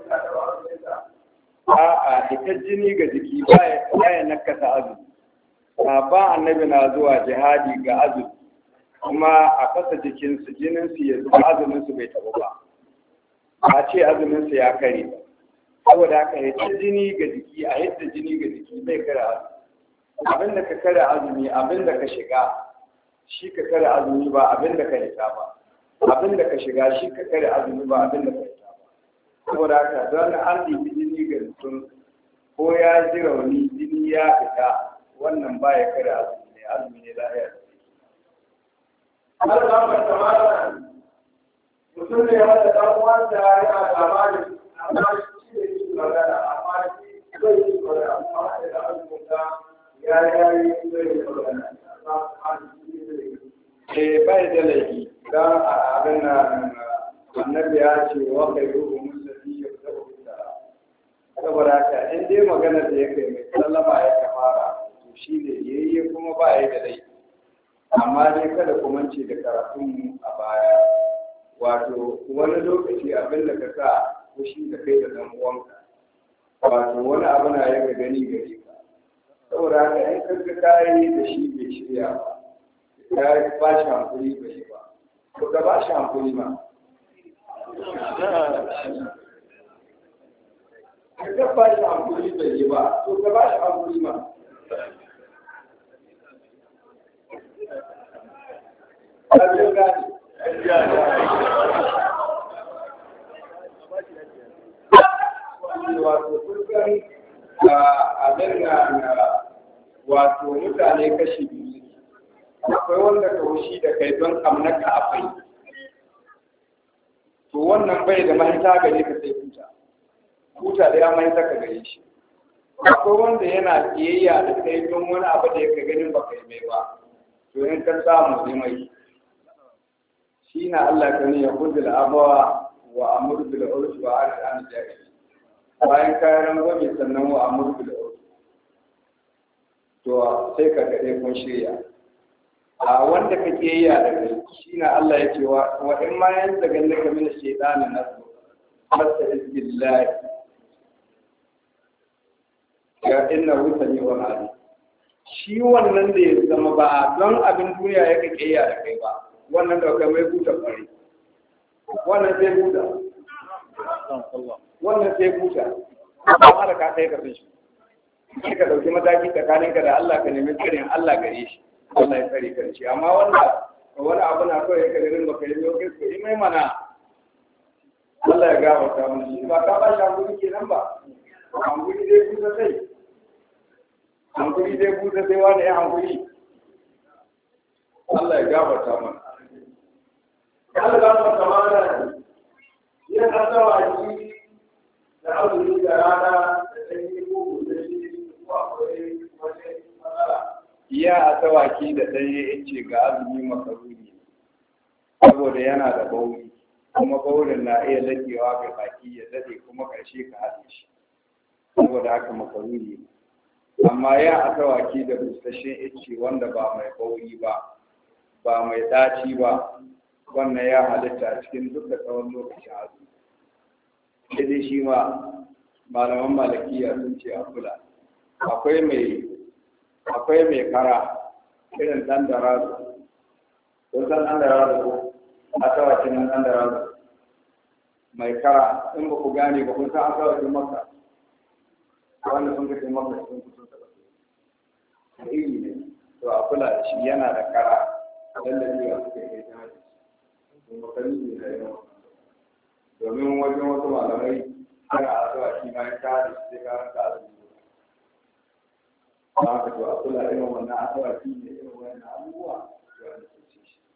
A'a, ita jini ga jiki baya nakasa azumi, ba annabi na zuwa jihadi ga azumi kuma a fasa jikinsu jininsu ya zuwa azuminsu bai taɓa ba a ce azuminsu ya kare ba saboda haka hita jini ga jiki a hita jini ga jiki bai kare azumi abin da ka kare azumi abin da ka shiga shi ka kare azumi ba abin da ka hita ba abin da ka shiga shi ka kare azumi ba abin da ka hita ba saboda haka don an ɗibi jini ga mutum ko ya ji rauni jini ya fita wannan ba ya kare azumi ne azumi ne lahiya har za mu tsamara mutum ne wanda ɗan uwansa yana labarin amma shi da yi magana amma shi zai yi magana amma wanda da azumin ka ya yi zai yi magana eh bai da laifi dan abin nan annabi ya ce wa kai ruhu musulmi ya fita fita saboda haka in dai magana da yake mai sallama ya kamara to shi ne yayye kuma ba ya da laifi amma dai kada ku mance da karatun a baya wato wani lokaci abin da ka sa fushi da kai da dan uwanka wato wani abu na yaka gani gare ka saboda haka in ka ga kai da shi bai shirya ba ya ba shi hankuri bai yi ba to ka ba shi hankuri ma ka ba shi hankuri bai yi ba to ka ba shi hankuri ma Abin gani. Wato kusan abin na wato mutane kashi biyu akwai wanda ka wushi da kai don amnaka akwai to wannan bai da mahita gare ka sai huta huta da ya mahita ka gare shi akwai wanda yana kiyayya da kai don wani abu da ya ka ganin ba kai mai ba to in ka samu ne mai shi na Allah kan ya kudul abawa wa amur bil urf wa arsh an jahil bayan kayan gobe sannan wa amur bil urf to sai ka gade kun shirya a wanda kake yi da kai shi na Allah ya ce wa in ma yan daga naka min shaytan nasu hatta billahi ya inna rusani wa ali shi wannan da ya zama ba don abin duniya yake kiyaye da kai ba wannan da kai mai buta fare wannan sai buta wannan sai buta amma da ka kai ka san shi sai ka dauki mataki tsakaninka da Allah ka nemi tsirin Allah gare shi Allah ya tsare ka shi amma wanda wani abu na kawai ka garin baka yi lokaci ko mai mana Allah ya gafarta mun shi ba ka ba shi hankuri kenan ba hankuri dai buta sai hankuri dai buta sai wani ya hankuri Allah ya gafarta mana Allah za mu kamata yin hasawa shi da azumi da rana da sanyi ko gobe shi ko akwai wani matsala. Iya asawaki da ɗanye yace ga azumi makaruni saboda yana da bauri kuma baurin na iya lakewa ga baki ya dade kuma ƙarshe ka haɗe shi saboda haka makaruni amma ya asawaki da busasshen yace wanda ba mai bauri ba ba mai ɗaci ba wannan ya halitta cikin duka tsawon lokacin azumi sai dai shi ma malaman malakiya sun ce a kula akwai mai akwai mai kara irin dan da razu ko san dan da razu ko a tawacin dan da razu mai kara in ba ku gane ba kun san an tawacin maka wanda sun kace maka sun kusa da su iri ne to a kula da shi yana da kara dan da biya suke kai ta makani ne da yawa domin wajen wasu malamai ana asuwa shi ma ya kare shi sai karan ka azumi ba ka to a kula irin wannan asuwa shi ne irin wannan abubuwa da wanda su ce shi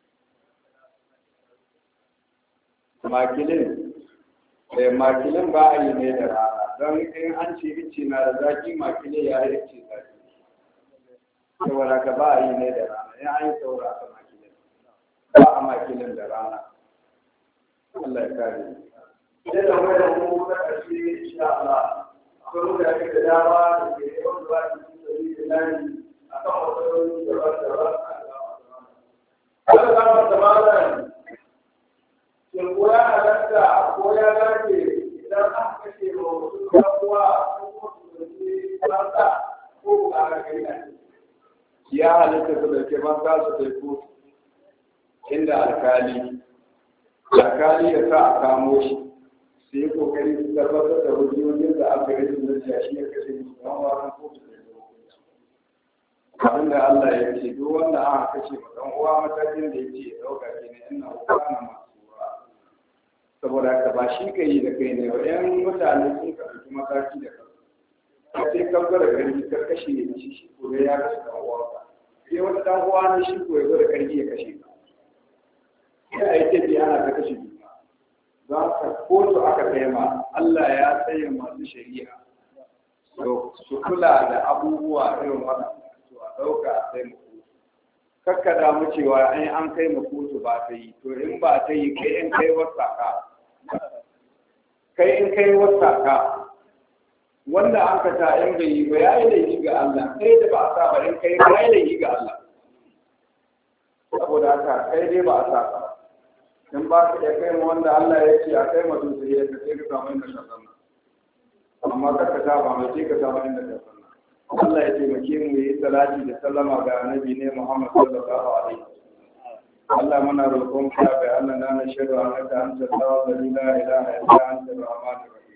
makilin eh makilin ba a yi ne da rana don in an ce ice na da zaki makilin ya yi ice zaki saboda ka ba a yi ne da rana ya an yi saura ka makilin ba a makilin da rana Allah ya kare sai da wani mu na ƙarshe insha Allah akwai mutane da dama da ke yawan zuwa cikin sauri da lani a kan matsaloli da ba da ba Allah za mu tsammanin shin ko ya halatta ko ya dace idan aka kashe ma mutum ɗan uwa ko kuma su zance ɗansa ko ba a kai na ya halitta su dauke ban za su kai kotu inda alkali alkali ya sa a kamo shi su yi kokari su tabbatar da hujjojin da aka yi su da shi ya kashe su don wasan kotu da abin da Allah ya ce duk wanda aka kashe ma dan uwa matakin da yake ya dauka kenan ina hukana masura saboda haka ba shi ka yi da kai ne ba yan mutane sun ka ɗauki mataki da kansu sai kan gwada karfi kar kashe ya ci shi ko ya kashe dan uwanka sai wani dan uwa ne shi ko ya gwada karfi ya kashe ka sai a yi tafi ana ta kashe juna za ka kotu aka kai ma Allah ya tsaye masu shari'a su kula da abubuwa irin waɗanda ɗauka a kai makoto kakka damu cewa an an kai makoto ba ta yi to in ba ta yi kai in kai wasaka kai in kai wasaka wanda an ka ta in bai yi ba ya yi laifi ga Allah kai da ba a sa ba in kai ba ya yi laifi ga Allah saboda haka kai dai ba a sa ba in ba ka iya kai ma wanda Allah ya ce a kai ma dutse ya ka sai ka samu inda ka sanna amma kakka ta ba mai ce ka samu inda ka sanna Allah ya taimake mu yi salati da sallama ga annabi ne Muhammad sallallahu alaihi wasallam Allah muna roƙon ka bai Allah na na shaidu annaka anta la ilaha illa anta ar-rahmanur rahim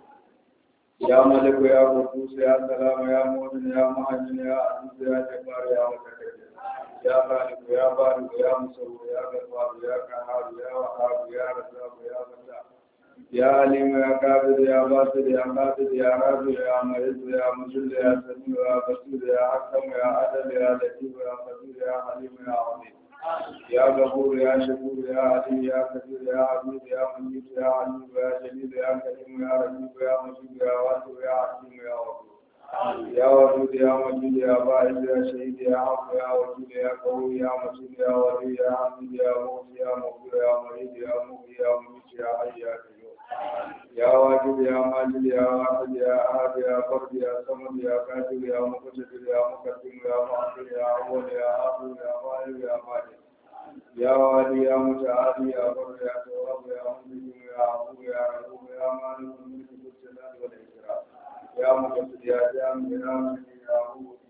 ya maliku ya qudus ya salam ya mu'min ya muhaymin ya aziz ya jabbar ya mutakabbir ya khaliq ya barik ya musawwir ya ghaffar ya qahhar ya wahhab ya razzaq ya fattah يا عليم يا قابل يا باسل يا قابل يا رافع يا معز يا مجل يا سميع يا بصير يا حكم يا عدل يا لطيف يا خبير يا حليم يا عظيم يا غفور يا شكور يا علي يا كبير يا عزيز يا مجيد يا عليم يا جليل يا كريم يا رقيب يا مجيد يا واسع يا حكيم يا غفور يا ودود يا مجيد يا باعث يا شهيد يا حق يا وكيل يا قوي يا متين يا ولي يا حميد يا مغني يا مغفر يا مريد يا مغني يا مميت يا حي يا قيوم يا واجد يا ماجد يا واحد يا احد يا فرد يا صمد يا قادر يا مقتدر يا مقدم يا مؤخر يا اول يا اخر يا ظاهر يا باطن يا والي يا متعالي يا بر يا تواب يا منتجم يا عفو يا رؤوف يا مالك الملك ذو الجلال والاكرام يا مقتدر يا جامع يا مجيد يا هو